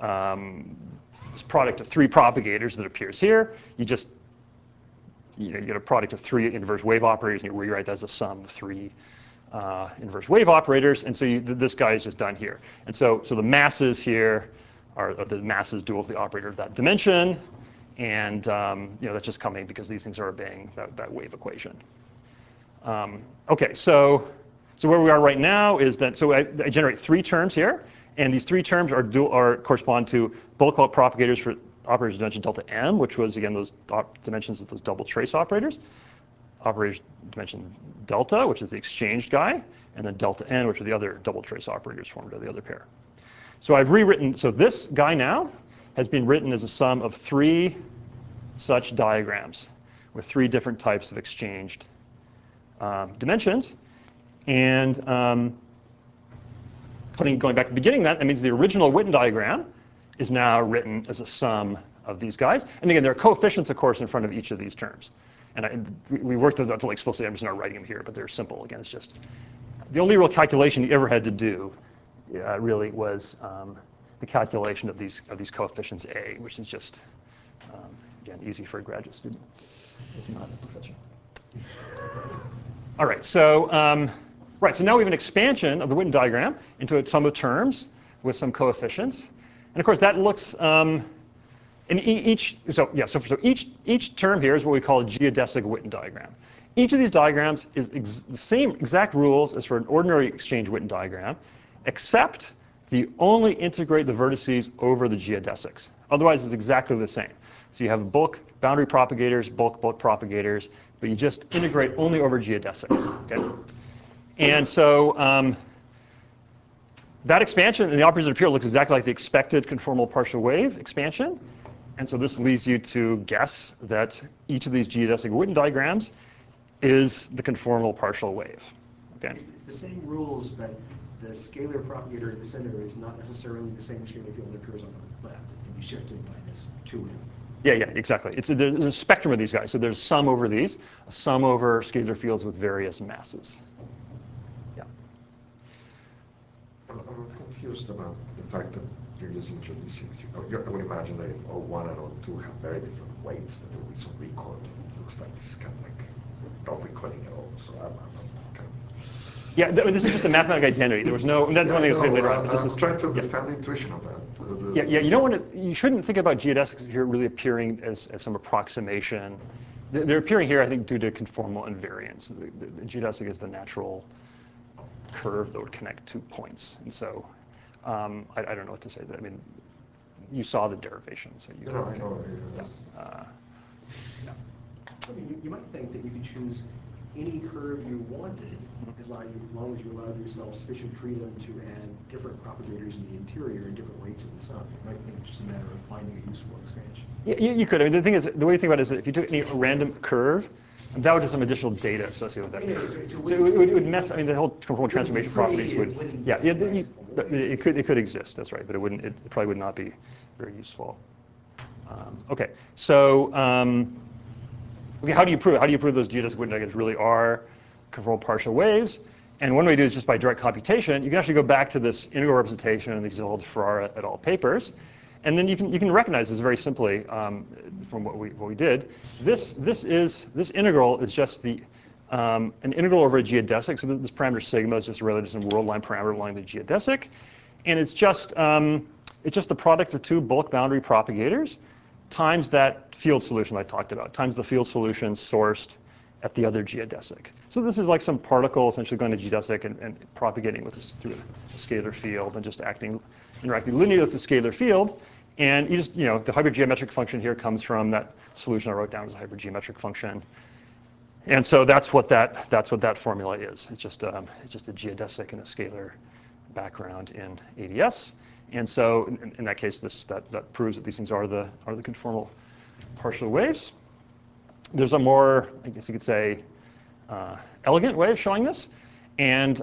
this product of three propagators that appears here, you just you get a product of three inverse wave operators, and you rewrite that as a sum of three inverse wave operators. And so this guy is just done here. And so the masses here are the masses dual to the operator of that dimension. And that's just coming because these things are obeying that wave equation. OK, so where we are right now is that, so I generate three terms here. And these three terms correspond to bulk propagators for operators of dimension delta m, which was, again, those dimensions of those double trace operators. Operators dimension delta, which is the exchanged guy. And then delta n, which are the other double trace operators formed by the other pair. So I've rewritten, so this guy now has been written as a sum of three such diagrams with three different types of exchanged dimensions. And going back to the beginning, that means the original Witten diagram is now written as a sum of these guys. And again, there are coefficients, of course, in front of each of these terms. And we worked those out to explicitly. I'm just not writing them here, but they're simple. Again, it's just the only real calculation you ever had to do really was the calculation of these coefficients A, which is just, again, easy for a graduate student, if not a professor. All right, so so now we have an expansion of the Witten diagram into a sum of terms with some coefficients. And of course, that looks And each term here is what we call a geodesic Witten diagram. Each of these diagrams is the same exact rules as for an ordinary exchange Witten diagram, except you only integrate the vertices over the geodesics. Otherwise, it's exactly the same. So you have bulk boundary propagators, bulk propagators, but you just integrate only over geodesics. Okay? And so that expansion in the operators that appear looks exactly like the expected conformal partial wave expansion. And so this leads you to guess that each of these geodesic Witten diagrams is the conformal partial wave. Okay? It's the same rules, but the scalar propagator in the center is not necessarily the same scalar field that occurs on the left. It can be shifted by this 2n. Yeah, exactly. There's a spectrum of these guys. So there's sum over these, a sum over scalar fields with various masses. Yeah. I'm confused about the fact that you're using geodesics. I would imagine that if O1 and O2 have very different weights, that there will be some recoil. It looks like this is kind of like not recoiling at all. So I'm kind of... Yeah, this is just a mathematical identity. There was no, that's one thing I'll say later on. But this is trying to understand the intuition of that. You shouldn't think about geodesics here really appearing as some approximation. They're appearing here, I think, due to conformal invariance. The geodesic is the natural curve that would connect 2 points. And so I don't know what to say. I mean, you saw the derivation. So I know. Yeah. I mean, you might think that you could choose any curve you wanted as long as you allowed yourself sufficient freedom to add different propagators in the interior and different weights of the sum. You might think it's just a matter of finding a useful expansion. Yeah, you could. I mean, the thing is, the way you think about it is that if you took any random curve, that would have some additional data associated with that curve. So it would mess. I mean, the whole conformal transformation properties would. Yeah, it could exist. That's right, but it probably would not be very useful. Okay, so how do you prove it? How do you prove those geodesic Witten diagrams really are conformal partial waves? And one way to do it is just by direct computation. You can actually go back to this integral representation in these old Ferrara et al. Papers, and then you can recognize this very simply from what we did. This integral is just an integral over a geodesic. So this parameter sigma is just a relative some world line parameter along the geodesic, and it's just the product of two bulk boundary propagators times that field solution I talked about, times the field solution sourced at the other geodesic. So this is like some particle essentially going to geodesic and propagating with this through a scalar field and just interacting linearly with the scalar field. And you just, the hypergeometric function here comes from that solution I wrote down as a hypergeometric function. And so that's what that formula is. It's just a geodesic and a scalar background in ADS. And so in that case, that proves that these things are the conformal partial waves. There's a more, I guess you could say, elegant way of showing this. And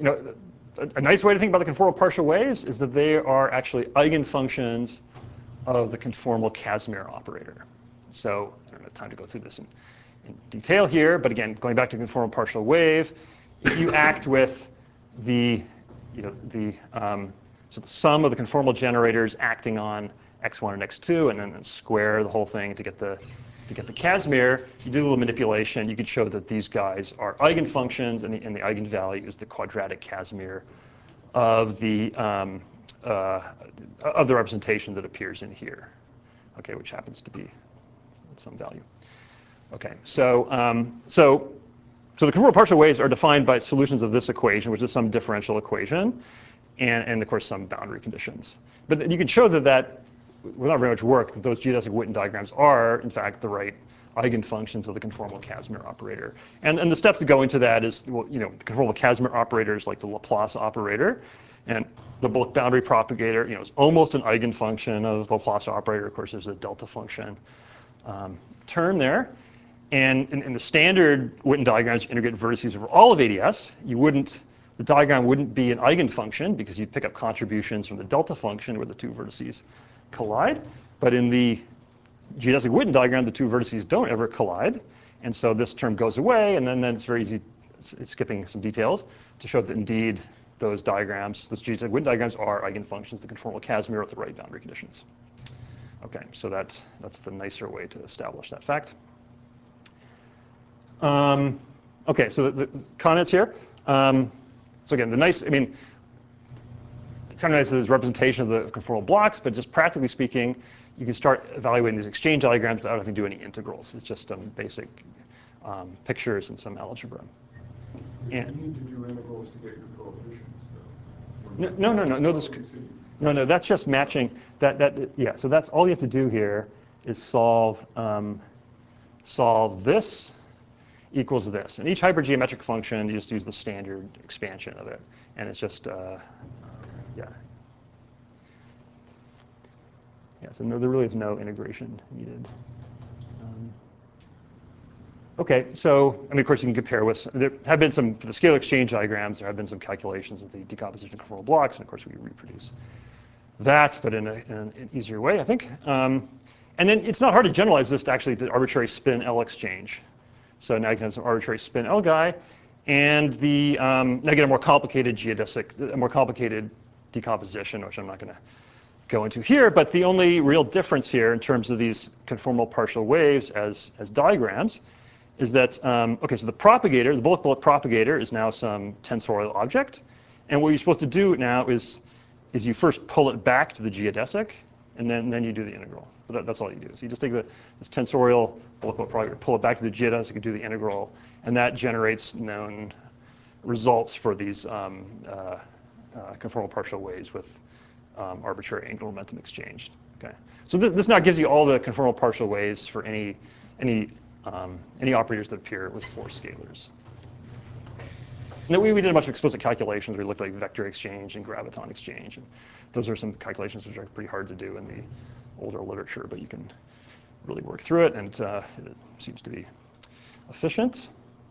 a nice way to think about the conformal partial waves is that they are actually eigenfunctions of the conformal Casimir operator. So I don't have time to go through this in detail here, but again, going back to conformal partial wave, if you act with the sum of the conformal generators acting on x1 and x2, and then square the whole thing to get the Casimir, you do a little manipulation. You could show that these guys are eigenfunctions, and the eigenvalue is the quadratic Casimir of the representation that appears in here, okay, which happens to be some value. Okay, so the conformal partial waves are defined by solutions of this equation, which is some differential equation, and of course some boundary conditions. But you can show that without very much work, that those geodesic Witten diagrams are, in fact, the right eigenfunctions of the conformal Casimir operator. And the steps to go into that is, the conformal Casimir operator is like the Laplace operator, and the bulk boundary propagator, is almost an eigenfunction of the Laplace operator. Of course, there's a delta function term there. And in the standard Witten diagrams, you integrate vertices over all of ADS. The diagram wouldn't be an eigenfunction because you'd pick up contributions from the delta function where the two vertices collide. But in the geodesic Witten diagram, the two vertices don't ever collide. And so this term goes away, and then it's very easy, it's skipping some details, to show that indeed those geodesic Witten diagrams are eigenfunctions, the conformal Casimir with the right boundary conditions. Okay, so that's the nicer way to establish that fact. Okay, so the comments here. So again, it's kind of nice as representation of the conformal blocks, but just practically speaking, you can start evaluating these exchange diagrams without having to do any integrals. It's just basic pictures and some algebra. You need to do integrals to get your coefficients, though. No, that's just matching. Yeah, so that's all you have to do here is solve this equals this. And each hypergeometric function, you just use the standard expansion of it. And it's just, yeah. Yeah, so there really is no integration needed. Okay, so, I mean, of course, you can compare with, there have been some, for the scalar exchange diagrams, there have been some calculations of the decomposition of conformal blocks, and of course, we reproduce that, but in an easier way, I think. And then it's not hard to generalize this to actually the arbitrary spin L exchange. So now you can have some arbitrary spin L guy, and the, now you get a more complicated geodesic, a more complicated decomposition, which I'm not going to go into here, but the only real difference here in terms of these conformal partial waves as diagrams is that, okay, so the propagator, the bullet propagator is now some tensorial object. And what you're supposed to do now is you first pull it back to the geodesic, and then you do the integral. That's all you do. So you just take this tensorial bullet propagator, pull it back to the geodesic, and do the integral, and that generates known results for these conformal partial waves with arbitrary angular momentum exchange. Okay, so this now gives you all the conformal partial waves for any operators that appear with four scalars. And we did a bunch of explicit calculations. We looked at like vector exchange and graviton exchange, and those are some calculations which are pretty hard to do in the older literature, but you can really work through it, and it seems to be efficient.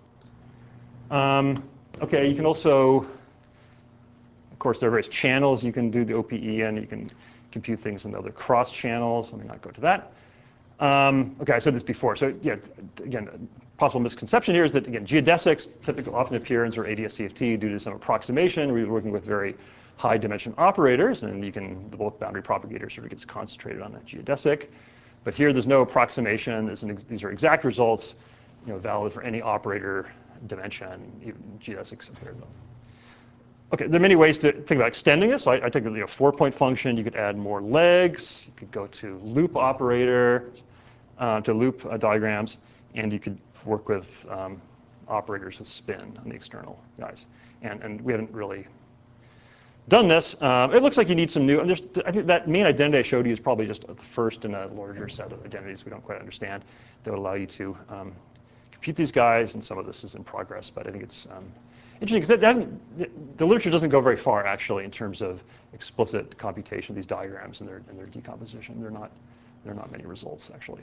Okay, you can also, of course, there are various channels you can do the OPE in. You can compute things in the other cross channels. Let me not go to that. Okay, I said this before. So yeah, again, possible misconception here is that, again, geodesics typically often appear in sort of ADS-CFT due to some approximation. We're working with very high dimension operators, and the bulk boundary propagator sort of gets concentrated on a geodesic. But here, there's no approximation. These are exact results, valid for any operator dimension, even geodesics appear though. Okay, there are many ways to think about extending this. So I take a 4-point function. You could add more legs. You could go to loop operator, to loop diagrams, and you could work with operators with spin on the external guys. And we haven't really done this. It looks like you need some new, I think that main identity I showed you is probably just the first in a larger set of identities we don't quite understand that would allow you to compute these guys, and some of this is in progress, but I think it's interesting because the literature doesn't go very far, actually, in terms of explicit computation of these diagrams and their decomposition. There are not many results, actually.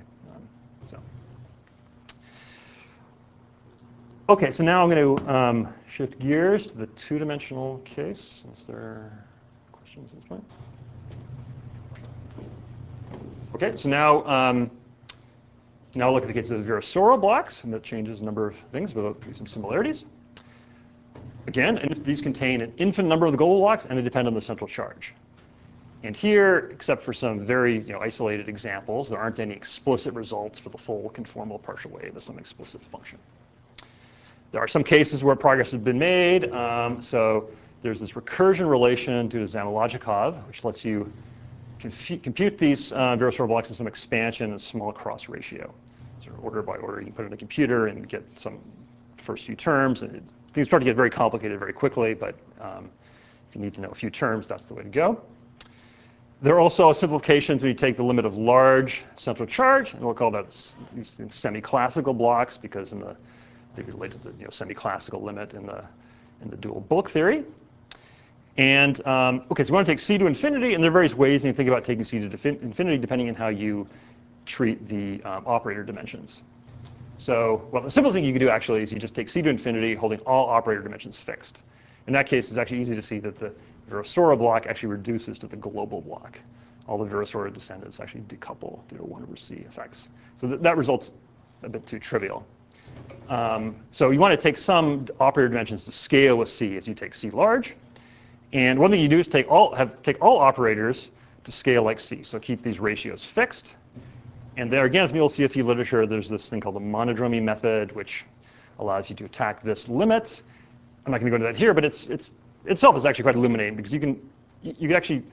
Okay, so now I'm going to shift gears to the two-dimensional case. Is there questions at this point? Okay, so now look at the case of the Virasoro blocks, and that changes a number of things, but some similarities. Again, and these contain an infinite number of the global blocks, and they depend on the central charge. And here, except for some very isolated examples, there aren't any explicit results for the full conformal partial wave as some explicit function. There are some cases where progress has been made. So there's this recursion relation due to Zamolodchikov, which lets you compute these Virasoro blocks in some expansion and small cross ratio. So order by order, you can put it in a computer and get some first few terms. And things start to get very complicated very quickly, but if you need to know a few terms, that's the way to go. There are also simplifications when you take the limit of large central charge, and we'll call that these semi-classical blocks, because they relate to the semi-classical limit in the dual bulk theory. And okay, so we want to take C to infinity, and there are various ways you can think about taking C to infinity depending on how you treat the operator dimensions. So, well, the simplest thing you can do actually is you just take C to infinity, holding all operator dimensions fixed. In that case, it's actually easy to see that the Virasoro block actually reduces to the global block. All the Virasoro descendants actually decouple due to 1/c effects. So that result's a bit too trivial. So you want to take some operator dimensions to scale with C as you take C large. And one thing you do is take all operators to scale like C. So keep these ratios fixed. And there again, from the old CFT literature, there's this thing called the monodromy method, which allows you to attack this limit. I'm not going to go into that here, but itself is actually quite illuminating, because you can actually,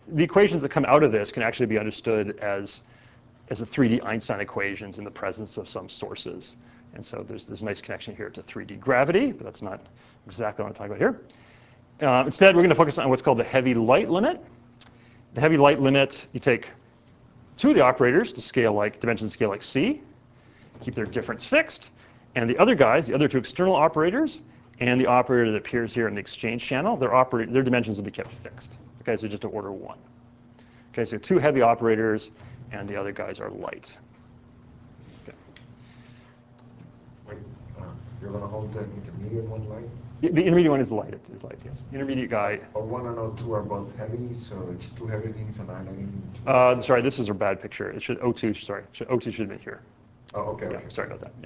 the equations that come out of this can actually be understood as a 3D Einstein equations in the presence of some sources. And so there's a nice connection here to 3D gravity, but that's not exactly what I'm talking about here. Instead, we're going to focus on what's called the heavy light limit. The heavy light limit, you take two of the operators to scale like dimensions scale like c, keep their difference fixed, and the other guys, the other two external operators, and the operator that appears here in the exchange channel, their dimensions will be kept fixed. Okay, so just to order 1. Okay, so two heavy operators, and the other guys are light. Okay. Wait, you're going to hold the intermediate one light? The intermediate one is light. It is light, yes. The intermediate guy. O1 and O2 are both heavy, so it's two heavy things and I'm Sorry, this is a bad picture. It should O2. Sorry, O2 should have been here. Oh, okay. Yeah, Okay. sorry about that. Yeah.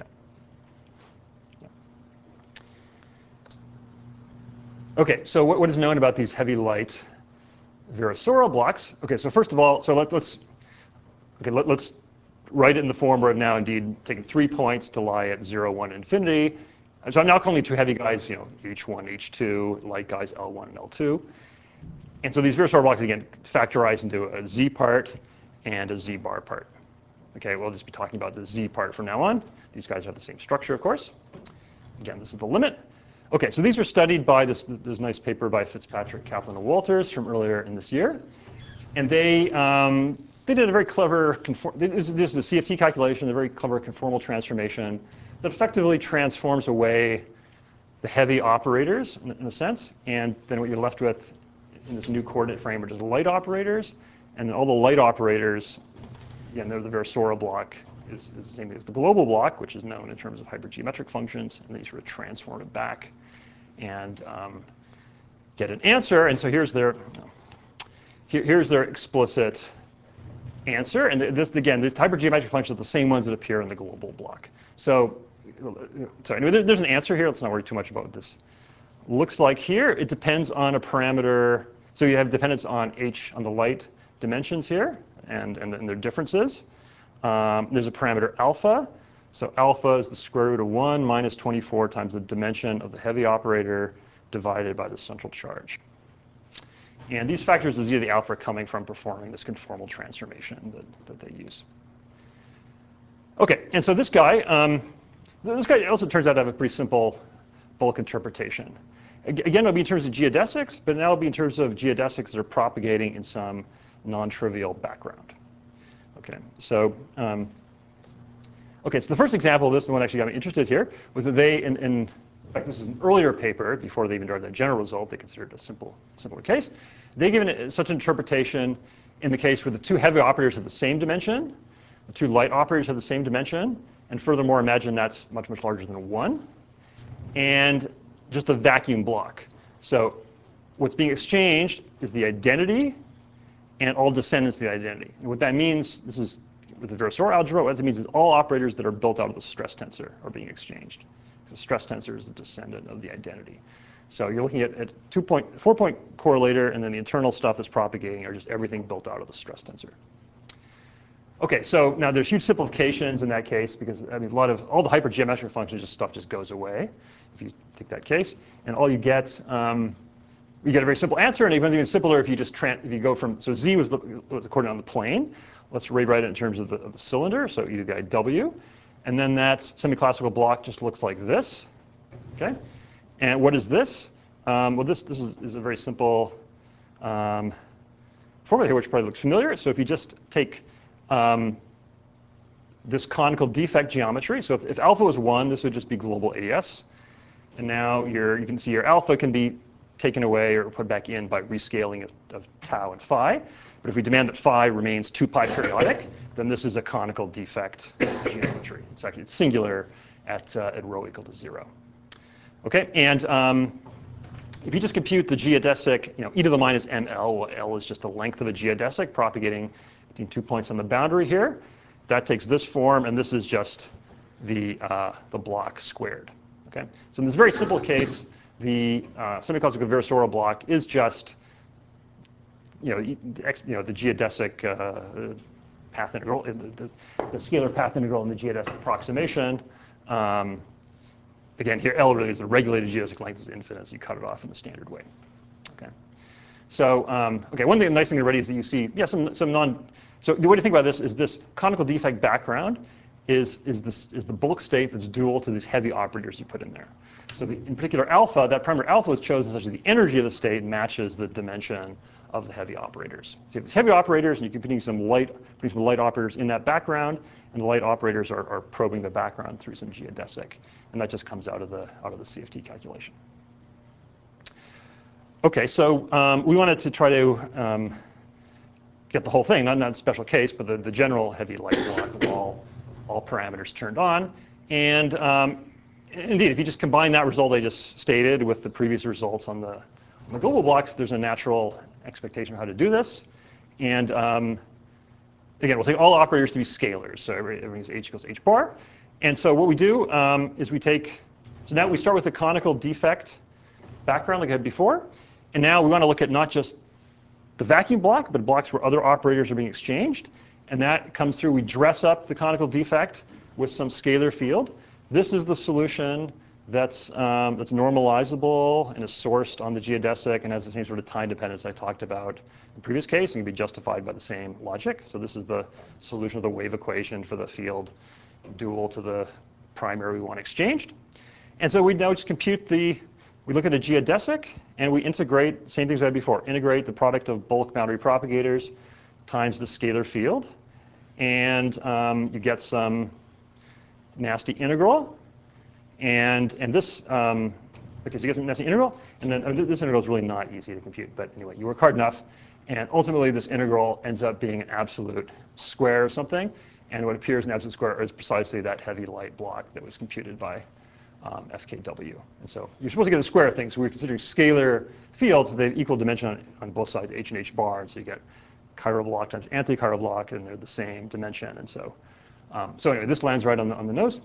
Okay, so what is known about these heavy light Virasoro blocks? Okay, so first of all, so let's write it in the form where I've now indeed taken 3 points to lie at 0, 1, infinity. So I'm now calling two heavy guys, H1, H2, light guys L1 and L2. And so these Virasoro blocks, again, factorize into a Z part and a Z bar part. Okay, we'll just be talking about the Z part from now on. These guys have the same structure, of course. Again, this is the limit. Okay, so these were studied by this nice paper by Fitzpatrick, Kaplan, and Walters from earlier in this year. And they did a very clever, this is a CFT calculation, a very clever conformal transformation that effectively transforms away the heavy operators in a sense. And then what you're left with in this new coordinate frame are just light operators. And then all the light operators, again, they're the Virasoro block, is the same thing as the global block, which is known in terms of hypergeometric functions. And then you sort of transform it back and get an answer. And so here's their explicit answer. And this, again, these hypergeometric functions are the same ones that appear in the global block. So anyway, there's an answer here. Let's not worry too much about what this looks like here. It depends on a parameter. So you have dependence on H on the light dimensions here and their differences. There's a parameter alpha. So alpha is the square root of 1 minus 24 times the dimension of the heavy operator divided by the central charge. And these factors of z to the alpha are coming from performing this conformal transformation that they use. Okay, and so this guy also turns out to have a pretty simple bulk interpretation. Again, it'll be in terms of geodesics, but now it'll be in terms of geodesics that are propagating in some non-trivial background. Okay, so so the first example of this, the one that actually got me interested here, was that they, in fact, this is an earlier paper before they even derived that general result. They considered it a simpler case. They given it such an interpretation in the case where the two heavy operators have the same dimension, the two light operators have the same dimension, and furthermore, imagine that's much, much larger than 1, and just a vacuum block. So what's being exchanged is the identity and all descendants of the identity. And what that means, this is with the Virasoro algebra, what that means is all operators that are built out of the stress tensor are being exchanged. The stress tensor is the descendant of the identity. So you're looking at 4-point correlator, and then the internal stuff is propagating, or just everything built out of the stress tensor. Okay, so now there's huge simplifications in that case, because I mean, all the hypergeometric functions, stuff just goes away if you take that case, and all you get a very simple answer, and it becomes even simpler if you just if you go from, so z was the coordinate on the plane. Let's rewrite it in terms of the cylinder. So you do the IW, and then that semi-classical block just looks like this. Okay, and what is this? Well, this is a very simple formula here, which probably looks familiar. So if you just take this conical defect geometry, so if alpha was 1, this would just be global ADS, and now you can see your alpha can be taken away or put back in by rescaling of tau and phi. But if we demand that phi remains 2 pi periodic, then this is a conical defect geometry. It's singular at rho equal to 0. Okay, and if you just compute the geodesic, e to the minus ml, well, L is just the length of a geodesic propagating between 2 points on the boundary here. That takes this form, and this is just the block squared. Okay, so in this very simple case, the semi-classical Virasoro block is just the geodesic path integral, the scalar path integral in the geodesic approximation. Again, here L really is the regulated geodesic length is infinite, so you cut it off in the standard way. Okay. So, okay, one thing, nice thing already is that you see, yeah, some non. So the way to think about this is this conical defect background is the bulk state that's dual to these heavy operators you put in there. So in particular, alpha, that primary alpha was chosen such that the energy of the state matches the dimension of the heavy operators. So you have these heavy operators, and you can put some light operators in that background, and the light operators are probing the background through some geodesic, and that just comes out of the CFT calculation. Okay, so we wanted to try to get the whole thing, not a special case, but the general heavy light block with all parameters turned on. And indeed, if you just combine that result I just stated with the previous results on the global blocks, there's a natural expectation of how to do this. And again, we'll take all operators to be scalars. So everything's h equals h bar. And so what we do is so now we start with the conical defect background like I had before. And now we want to look at not just the vacuum block, but blocks where other operators are being exchanged. And that comes through, we dress up the conical defect with some scalar field. This is the solution that's normalizable and is sourced on the geodesic and has the same sort of time dependence I talked about in the previous case and can be justified by the same logic. So this is the solution of the wave equation for the field dual to the primary we want exchanged. And so we now just compute we look at a geodesic and we integrate, same things I had before, integrate the product of bulk boundary propagators times the scalar field. And you get some nasty integral. And this, okay, so you get some nasty integral. And then this integral is really not easy to compute. But anyway, you work hard enough. And ultimately, this integral ends up being an absolute square or something. And what appears in absolute square is precisely that heavy light block that was computed by FKW. And so you're supposed to get a square thing. So we're considering scalar fields. So they have equal dimension on both sides, h and h bar. And so you get chiral block times anti-chiral block, and they're the same dimension. And so, so anyway, this lands right on the nose.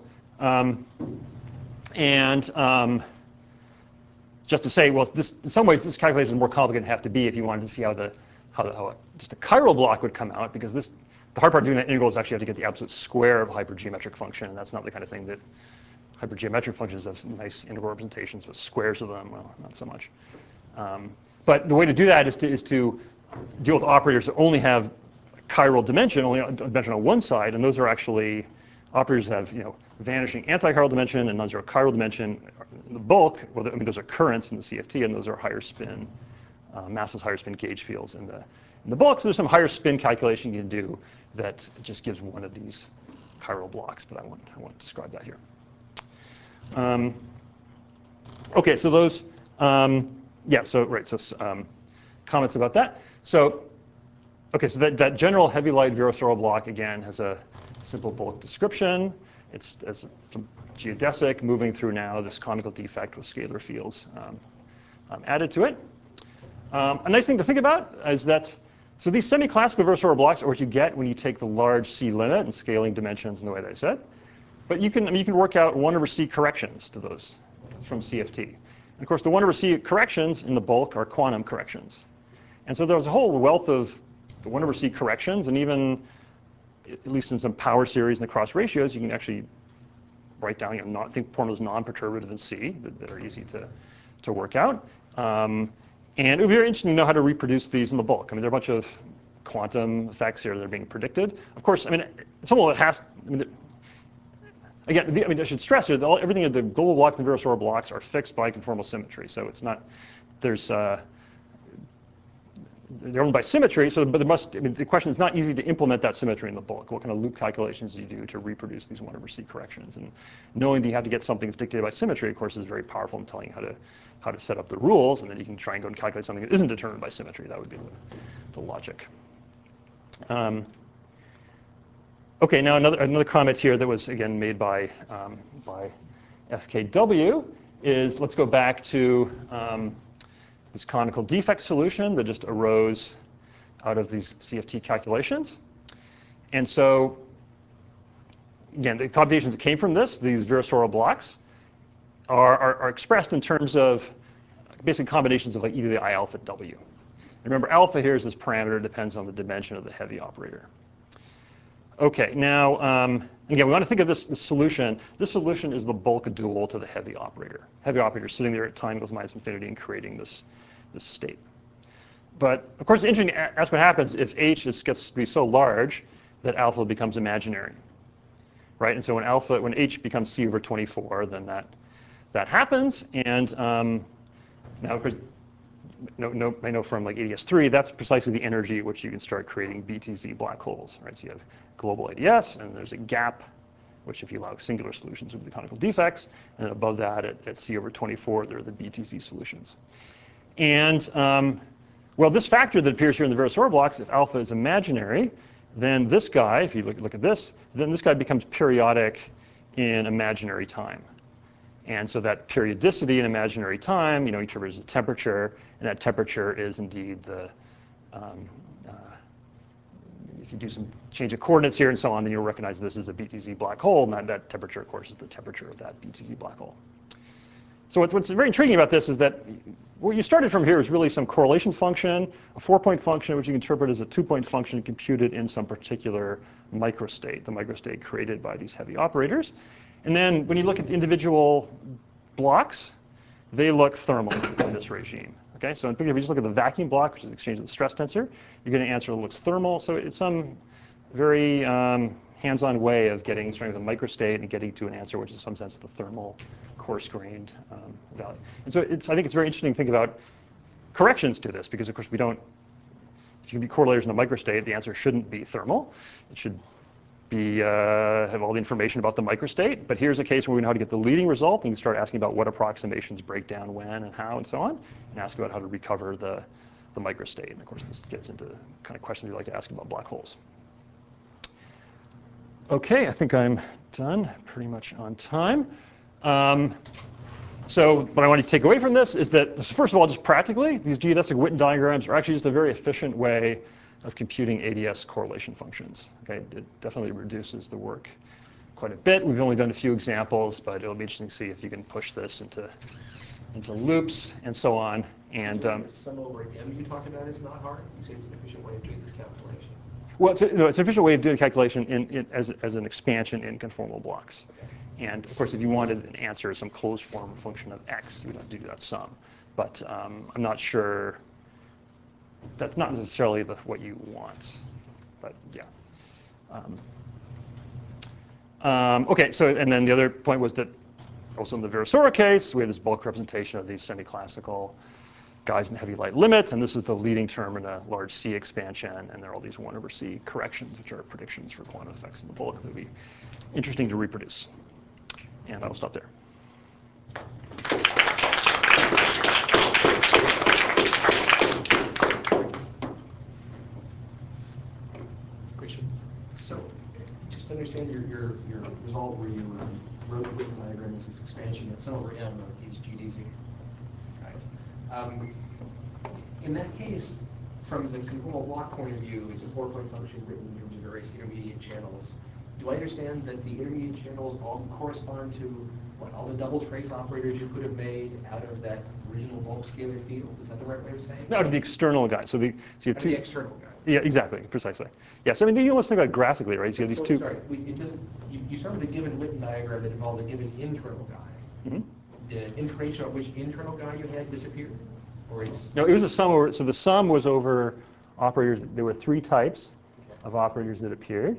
Just to say, well, in some ways, this calculation is more complicated than it have to be if you wanted to see how just a chiral block would come out, because the hard part of doing that integral is actually have to get the absolute square of a hypergeometric function, and that's not the kind of thing that hypergeometric functions have nice integral representations, but squares of them, well, not so much. But the way to do that is to deal with operators that only have chiral dimension, only a dimension on one side, and those are actually operators that have vanishing anti-chiral dimension and non-zero chiral dimension. In the bulk, well, I mean, those are currents in the CFT, and those are higher spin, massless higher spin gauge fields in the bulk. So there's some higher spin calculation you can do that just gives one of these chiral blocks, but I won't describe that here. Okay, so those, yeah, so right, so comments about that. So, okay, so that general heavy light Virasoro block, again, has a simple bulk description. It's some geodesic moving through now this conical defect with scalar fields added to it. A nice thing to think about is that, so these semi-classical Virasoro blocks are what you get when you take the large C limit and scaling dimensions in the way that I said. But you can work out 1/c corrections to those from CFT. And of course, the 1/c corrections in the bulk are quantum corrections. And so there's a whole wealth of 1/c corrections, and even, at least in some power series and the cross ratios, you can actually write down, think formulas non-perturbative in C that are easy to work out. And it would be very interesting to know how to reproduce these in the bulk. I mean, there are a bunch of quantum effects here that are being predicted. Of course, I mean, some of it has, again, I should stress here that everything of the global blocks and the Virasoro blocks are fixed by conformal symmetry. So it's not, they're owned by symmetry, but the question is not easy to implement that symmetry in the bulk. What kind of loop calculations do you do to reproduce these 1/c corrections? And knowing that you have to get something that's dictated by symmetry, of course, is very powerful in telling you how to set up the rules, and then you can try and go and calculate something that isn't determined by symmetry. That would be the logic. Okay, now another comment here that was, again, made by FKW is, let's go back to this conical defect solution that just arose out of these CFT calculations. And so, again, the computations that came from these Virasoro blocks, are expressed in terms of basic combinations of like e to the I alpha W. And remember, alpha here is this parameter that depends on the dimension of the heavy operator. Okay, now, again, we want to think of this solution. This solution is the bulk dual to the heavy operator. Heavy operator is sitting there at time equals minus infinity and creating this state. But of course, the interesting ask what happens if h gets to be so large that alpha becomes imaginary, right? And so when h becomes c over 24, then that happens. And now, of course, I know from like ADS3, that's precisely the energy at which you can start creating BTZ black holes, right? So you have global ADS, and there's a gap, which if you allow singular solutions would be the conical defects, and then above that at c over 24, there are the BTZ solutions. And well, this factor that appears here in the Virasoro blocks, if alpha is imaginary, then this guy, if you look at this, then this guy becomes periodic in imaginary time. And so that periodicity in imaginary time, you interpret as a temperature, and that temperature is indeed the, if you do some change of coordinates here and so on, then you'll recognize this as a BTZ black hole, and that temperature, of course, is the temperature of that BTZ black hole. So what's very intriguing about this is that what you started from here is really some correlation function, a 4-point function, which you can interpret as a 2-point function computed in some particular microstate, the microstate created by these heavy operators. And then when you look at the individual blocks, they look thermal in this regime. Okay, so in particular, if you just look at the vacuum block, which is the exchange of the stress tensor, you're getting an answer that looks thermal. So it's some very hands-on way of getting strength of the microstate and getting to an answer which is in some sense the thermal coarse-grained value. And so I think it's very interesting to think about corrections to this, because of course we don't, if you can be correlators in a microstate, the answer shouldn't be thermal. It should be have all the information about the microstate. But here's a case where we know how to get the leading result, and you start asking about what approximations break down when and how and so on, and ask about how to recover the microstate. And of course, this gets into the kind of questions you like to ask about black holes. Okay, I think I'm done, pretty much on time. So what I want you to take away from this is that, first of all, just practically, these geodesic Witten diagrams are actually just a very efficient way of computing ADS correlation functions. Okay, it definitely reduces the work quite a bit. We've only done a few examples, but it'll be interesting to see if you can push this into loops and so on. And sum over m you talk about is not hard. You say it's an efficient way of doing this calculation. Well, it's an efficient way of doing the calculation as an expansion in conformal blocks. Okay. And of course, if you wanted an answer as some closed form function of x, you would have to do that sum. But I'm not sure. That's not necessarily what you want. But yeah. Okay, so and then the other point was that also in the Virasoro case, we have this bulk representation of these semi-classical guys in heavy light limits, and this is the leading term in a large C expansion, and there are all these 1 over C corrections, which are predictions for quantum effects in the bulk that would be interesting to reproduce. And I'll stop there. Questions? So, just to understand your result where you wrote the Witten diagram as this expansion at sum over m of these geodesic guys. In that case, from the conformal block point of view, it's a 4-point function written in terms of various intermediate channels. Do I understand that the intermediate channels all correspond to what, all the double trace operators you could have made out of that original bulk scalar field? Is that the right way of saying it? No, to the external guy. So you have two. The external guy. Yeah, exactly, precisely. Yes, I mean, you almost think about it graphically, right? So you have these two. Sorry, you start with a given Witten diagram that involved a given internal guy. Mm-hmm. The information on which internal guy you had disappeared? Or it's... No, it was a sum over. So the sum was over operators. There were 3 types of operators that appeared.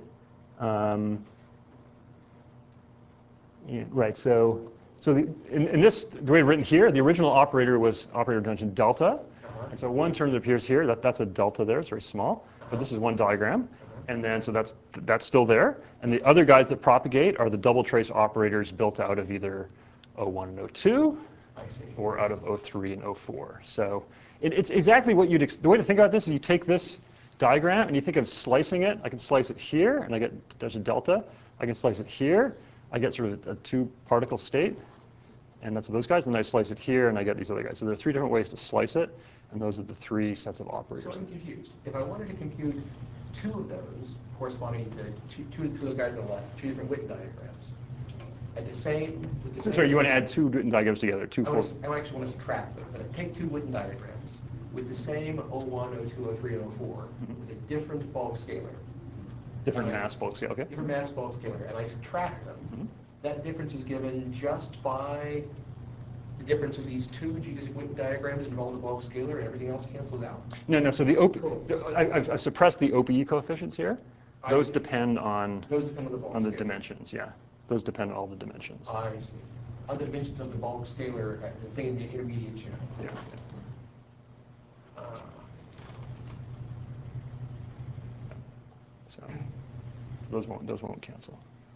Yeah, right. So in this, the way it's written here, the original operator was operator dimension delta. And so one term that appears here, that's a delta there. It's very small. But this is one diagram. And then so that's still there. And the other guys that propagate are the double trace operators built out of either O1 and O2. Or out of O3 and O4. So it's exactly what the way to think about this is you take this diagram and you think of slicing it. I can slice it here, and there's a delta. I can slice it here. I get sort of a 2-particle state, and that's those guys. And I slice it here, and I get these other guys. So there are 3 different ways to slice it, and those are the 3 sets of operators. So I'm confused. If I wanted to compute 2 of those corresponding to two of the guys on the left, 2 different Witten diagrams, with the same... Sorry, you want to add 2 Witten diagrams together? I actually want to subtract them. But take 2 Witten diagrams with the same O1, O2, O3, and O4 with a different bulk scalar. Different mass bulk scalar, okay. Different mass bulk scalar, and I subtract them. That difference is given just by the difference of these two geodesic Witten diagrams involve the bulk scalar and everything else cancels out? No, no. So I've suppressed the OPE coefficients here. Those see. depend on Those depend on the bulk scalar. dimensions. Yeah, those depend on all the dimensions. I see. On the dimensions of the bulk scalar, the thing in the intermediate channel. Yeah. So those won't cancel.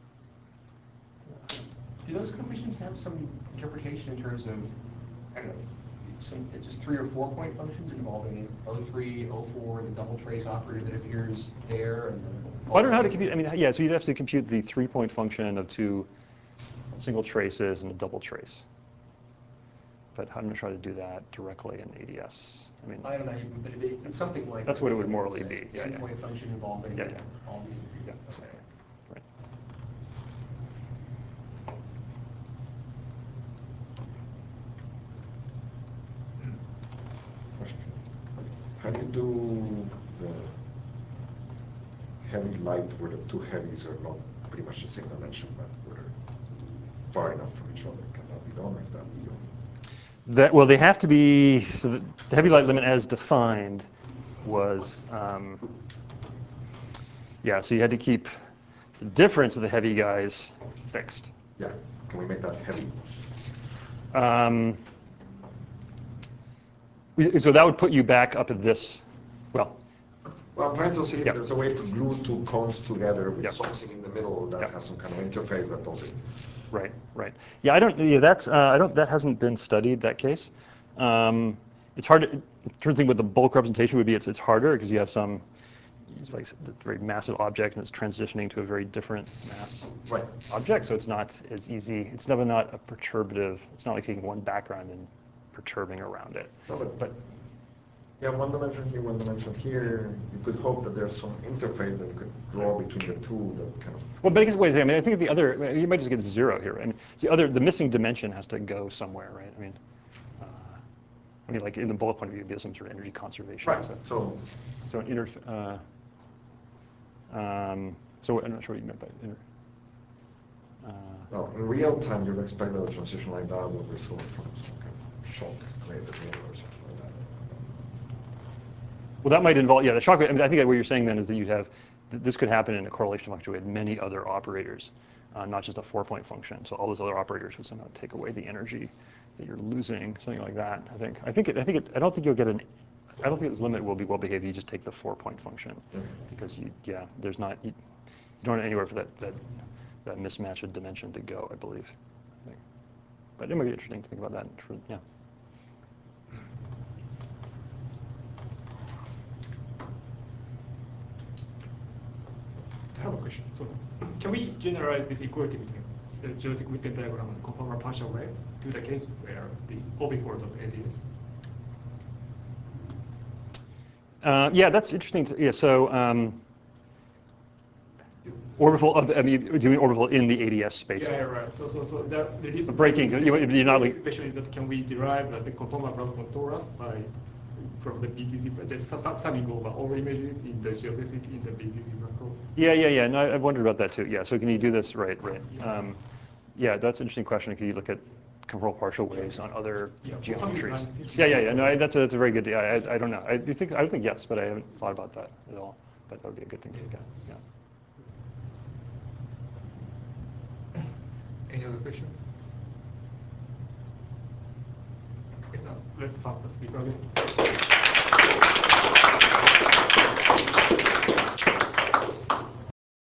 Do those coefficients have some interpretation in terms of, I don't know, some just 3 or 4 point functions involving O3, O4, the double trace operator that appears there, and the Well, I don't know how to compute. I mean, yeah. So you'd have to compute the 3-point function of 2 single traces and a double trace. But I'm going to try to do that directly in ADS. I mean, I don't know, but it's something like that's that, what it would something morally like, be. say, Yeah, the yeah. N-point function involving Yeah, yeah. all the Yeah, okay. exactly. Right. Question. How do you do the heavy light where the two heavies are not pretty much the same dimension, but where they're far enough from each other? Can that be done, or is that beyond? Well, they have to be. So the heavy light limit, as defined, was yeah. So you had to keep the difference of the heavy guys fixed. Yeah. Can we make that heavy? So that would put you back up at this. Well, Well, I'm trying to see if Yep. there's a way to glue two cones together with Yep. something in the middle that Yep. has some kind of interface that does it. right, right. Yeah, I don't. Yeah, that's. I don't. That hasn't been studied. That case. It's hard. To, turns thing with the bulk representation would be it's harder because you have some. It's like a very massive object and it's transitioning to a very different mass Right. object, so it's not as easy. It's never not a perturbative. It's not like taking one background and perturbing around it. No, But yeah, one dimension here, one dimension here. You could hope that there's some interface that you could draw between the two that kind of. well, but I guess, wait a second. I mean, I think the other you might just get 0 here. I mean, the missing dimension has to go somewhere, right? I mean, like in the bullet point of view, it'd be some sort of energy conservation. Right. So So an so I'm not sure what you meant by inter. well, in real time, you'd expect that a transition like that would result from some kind of shock created or something like that. Well, that might involve, yeah, the shock. I mean, I think that what you're saying then is that you have, this could happen in a correlation function with many other operators, not just a 4-point function. So all those other operators would somehow take away the energy that you're losing, something like that. I don't think you'll get I don't think this limit will be well behaved. You just take the 4-point function because there's not, you don't have anywhere for that mismatch of dimension to go, I believe. But it might be interesting to think about that. Yeah. I have a question. So, can we generalize this equality between the geodesic Witten diagram and conformal partial wave to the case where this orbifold of ADS? Yeah, that's interesting. Yeah, so orbifold of, I mean, doing orbifold in the ADS space. Yeah, right. So the breaking, you're not like. The question is that can we derive the conformal Brown torus from the BTZ, just summing over all images in the geodesic in the BTZ black hole? Yeah. No, I've wondered about that too. Yeah, so can you do this? Right. Yeah, that's an interesting question. Can you look at conformal partial waves on other geometries? Yeah. No, that's a very good. Yeah, I don't know. I would think yes, but I haven't thought about that at all. But that would be a good thing to look at. Yeah. Any other questions? If not, let's stop the speaker again.